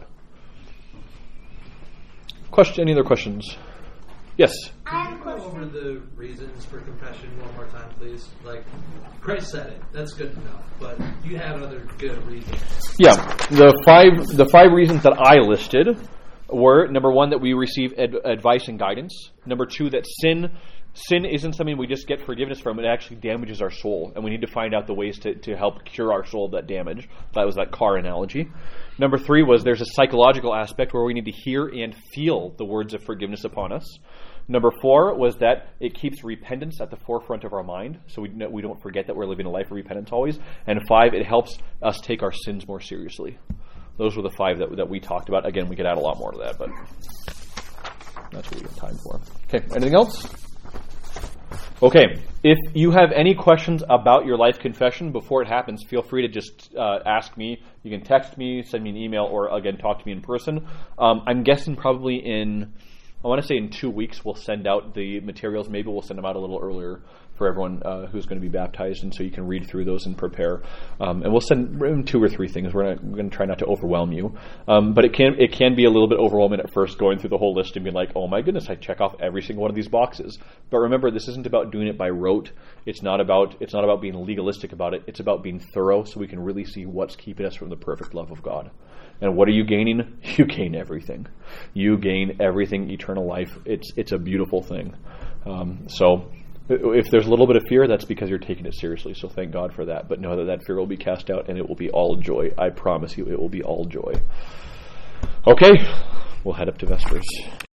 Question? Any other questions? Yes? Can you go over the reasons for confession one more time, please? Like, Christ said it. That's good enough. But you had other good reasons. Yeah. The five the five reasons that I listed were, number one, that we receive ad- advice and guidance. Number two, that sin sin isn't something we just get forgiveness from. It actually damages our soul, and we need to find out the ways to, to help cure our soul of that damage. That was that car analogy. Number three was there's a psychological aspect where we need to hear and feel the words of forgiveness upon us. Number four was that it keeps repentance at the forefront of our mind, so we we don't forget that we're living a life of repentance always. And five, it helps us take our sins more seriously. Those were the five that that we talked about. Again, we could add a lot more to that, but that's what we have time for. Okay, anything else? Okay, if you have any questions about your life confession before it happens, feel free to just uh, ask me. You can text me, send me an email, or again, talk to me in person. Um, I'm guessing probably in, I want to say in two weeks, we'll send out the materials. Maybe we'll send them out a little earlier for everyone uh, who's going to be baptized, and so you can read through those and prepare. Um, and we'll send two or three things. We're, not, we're going to try not to overwhelm you, um, but it can it can be a little bit overwhelming at first, going through the whole list and being like, "Oh my goodness, I check off every single one of these boxes." But remember, this isn't about doing it by rote. It's not about it's not about being legalistic about it. It's about being thorough, so we can really see what's keeping us from the perfect love of God. And what are you gaining? You gain everything. You gain everything, eternal life. It's it's a beautiful thing. Um, so. If there's a little bit of fear, that's because you're taking it seriously, so thank God for that. But know that that fear will be cast out, and it will be all joy. I promise you, it will be all joy. Okay, we'll head up to Vespers.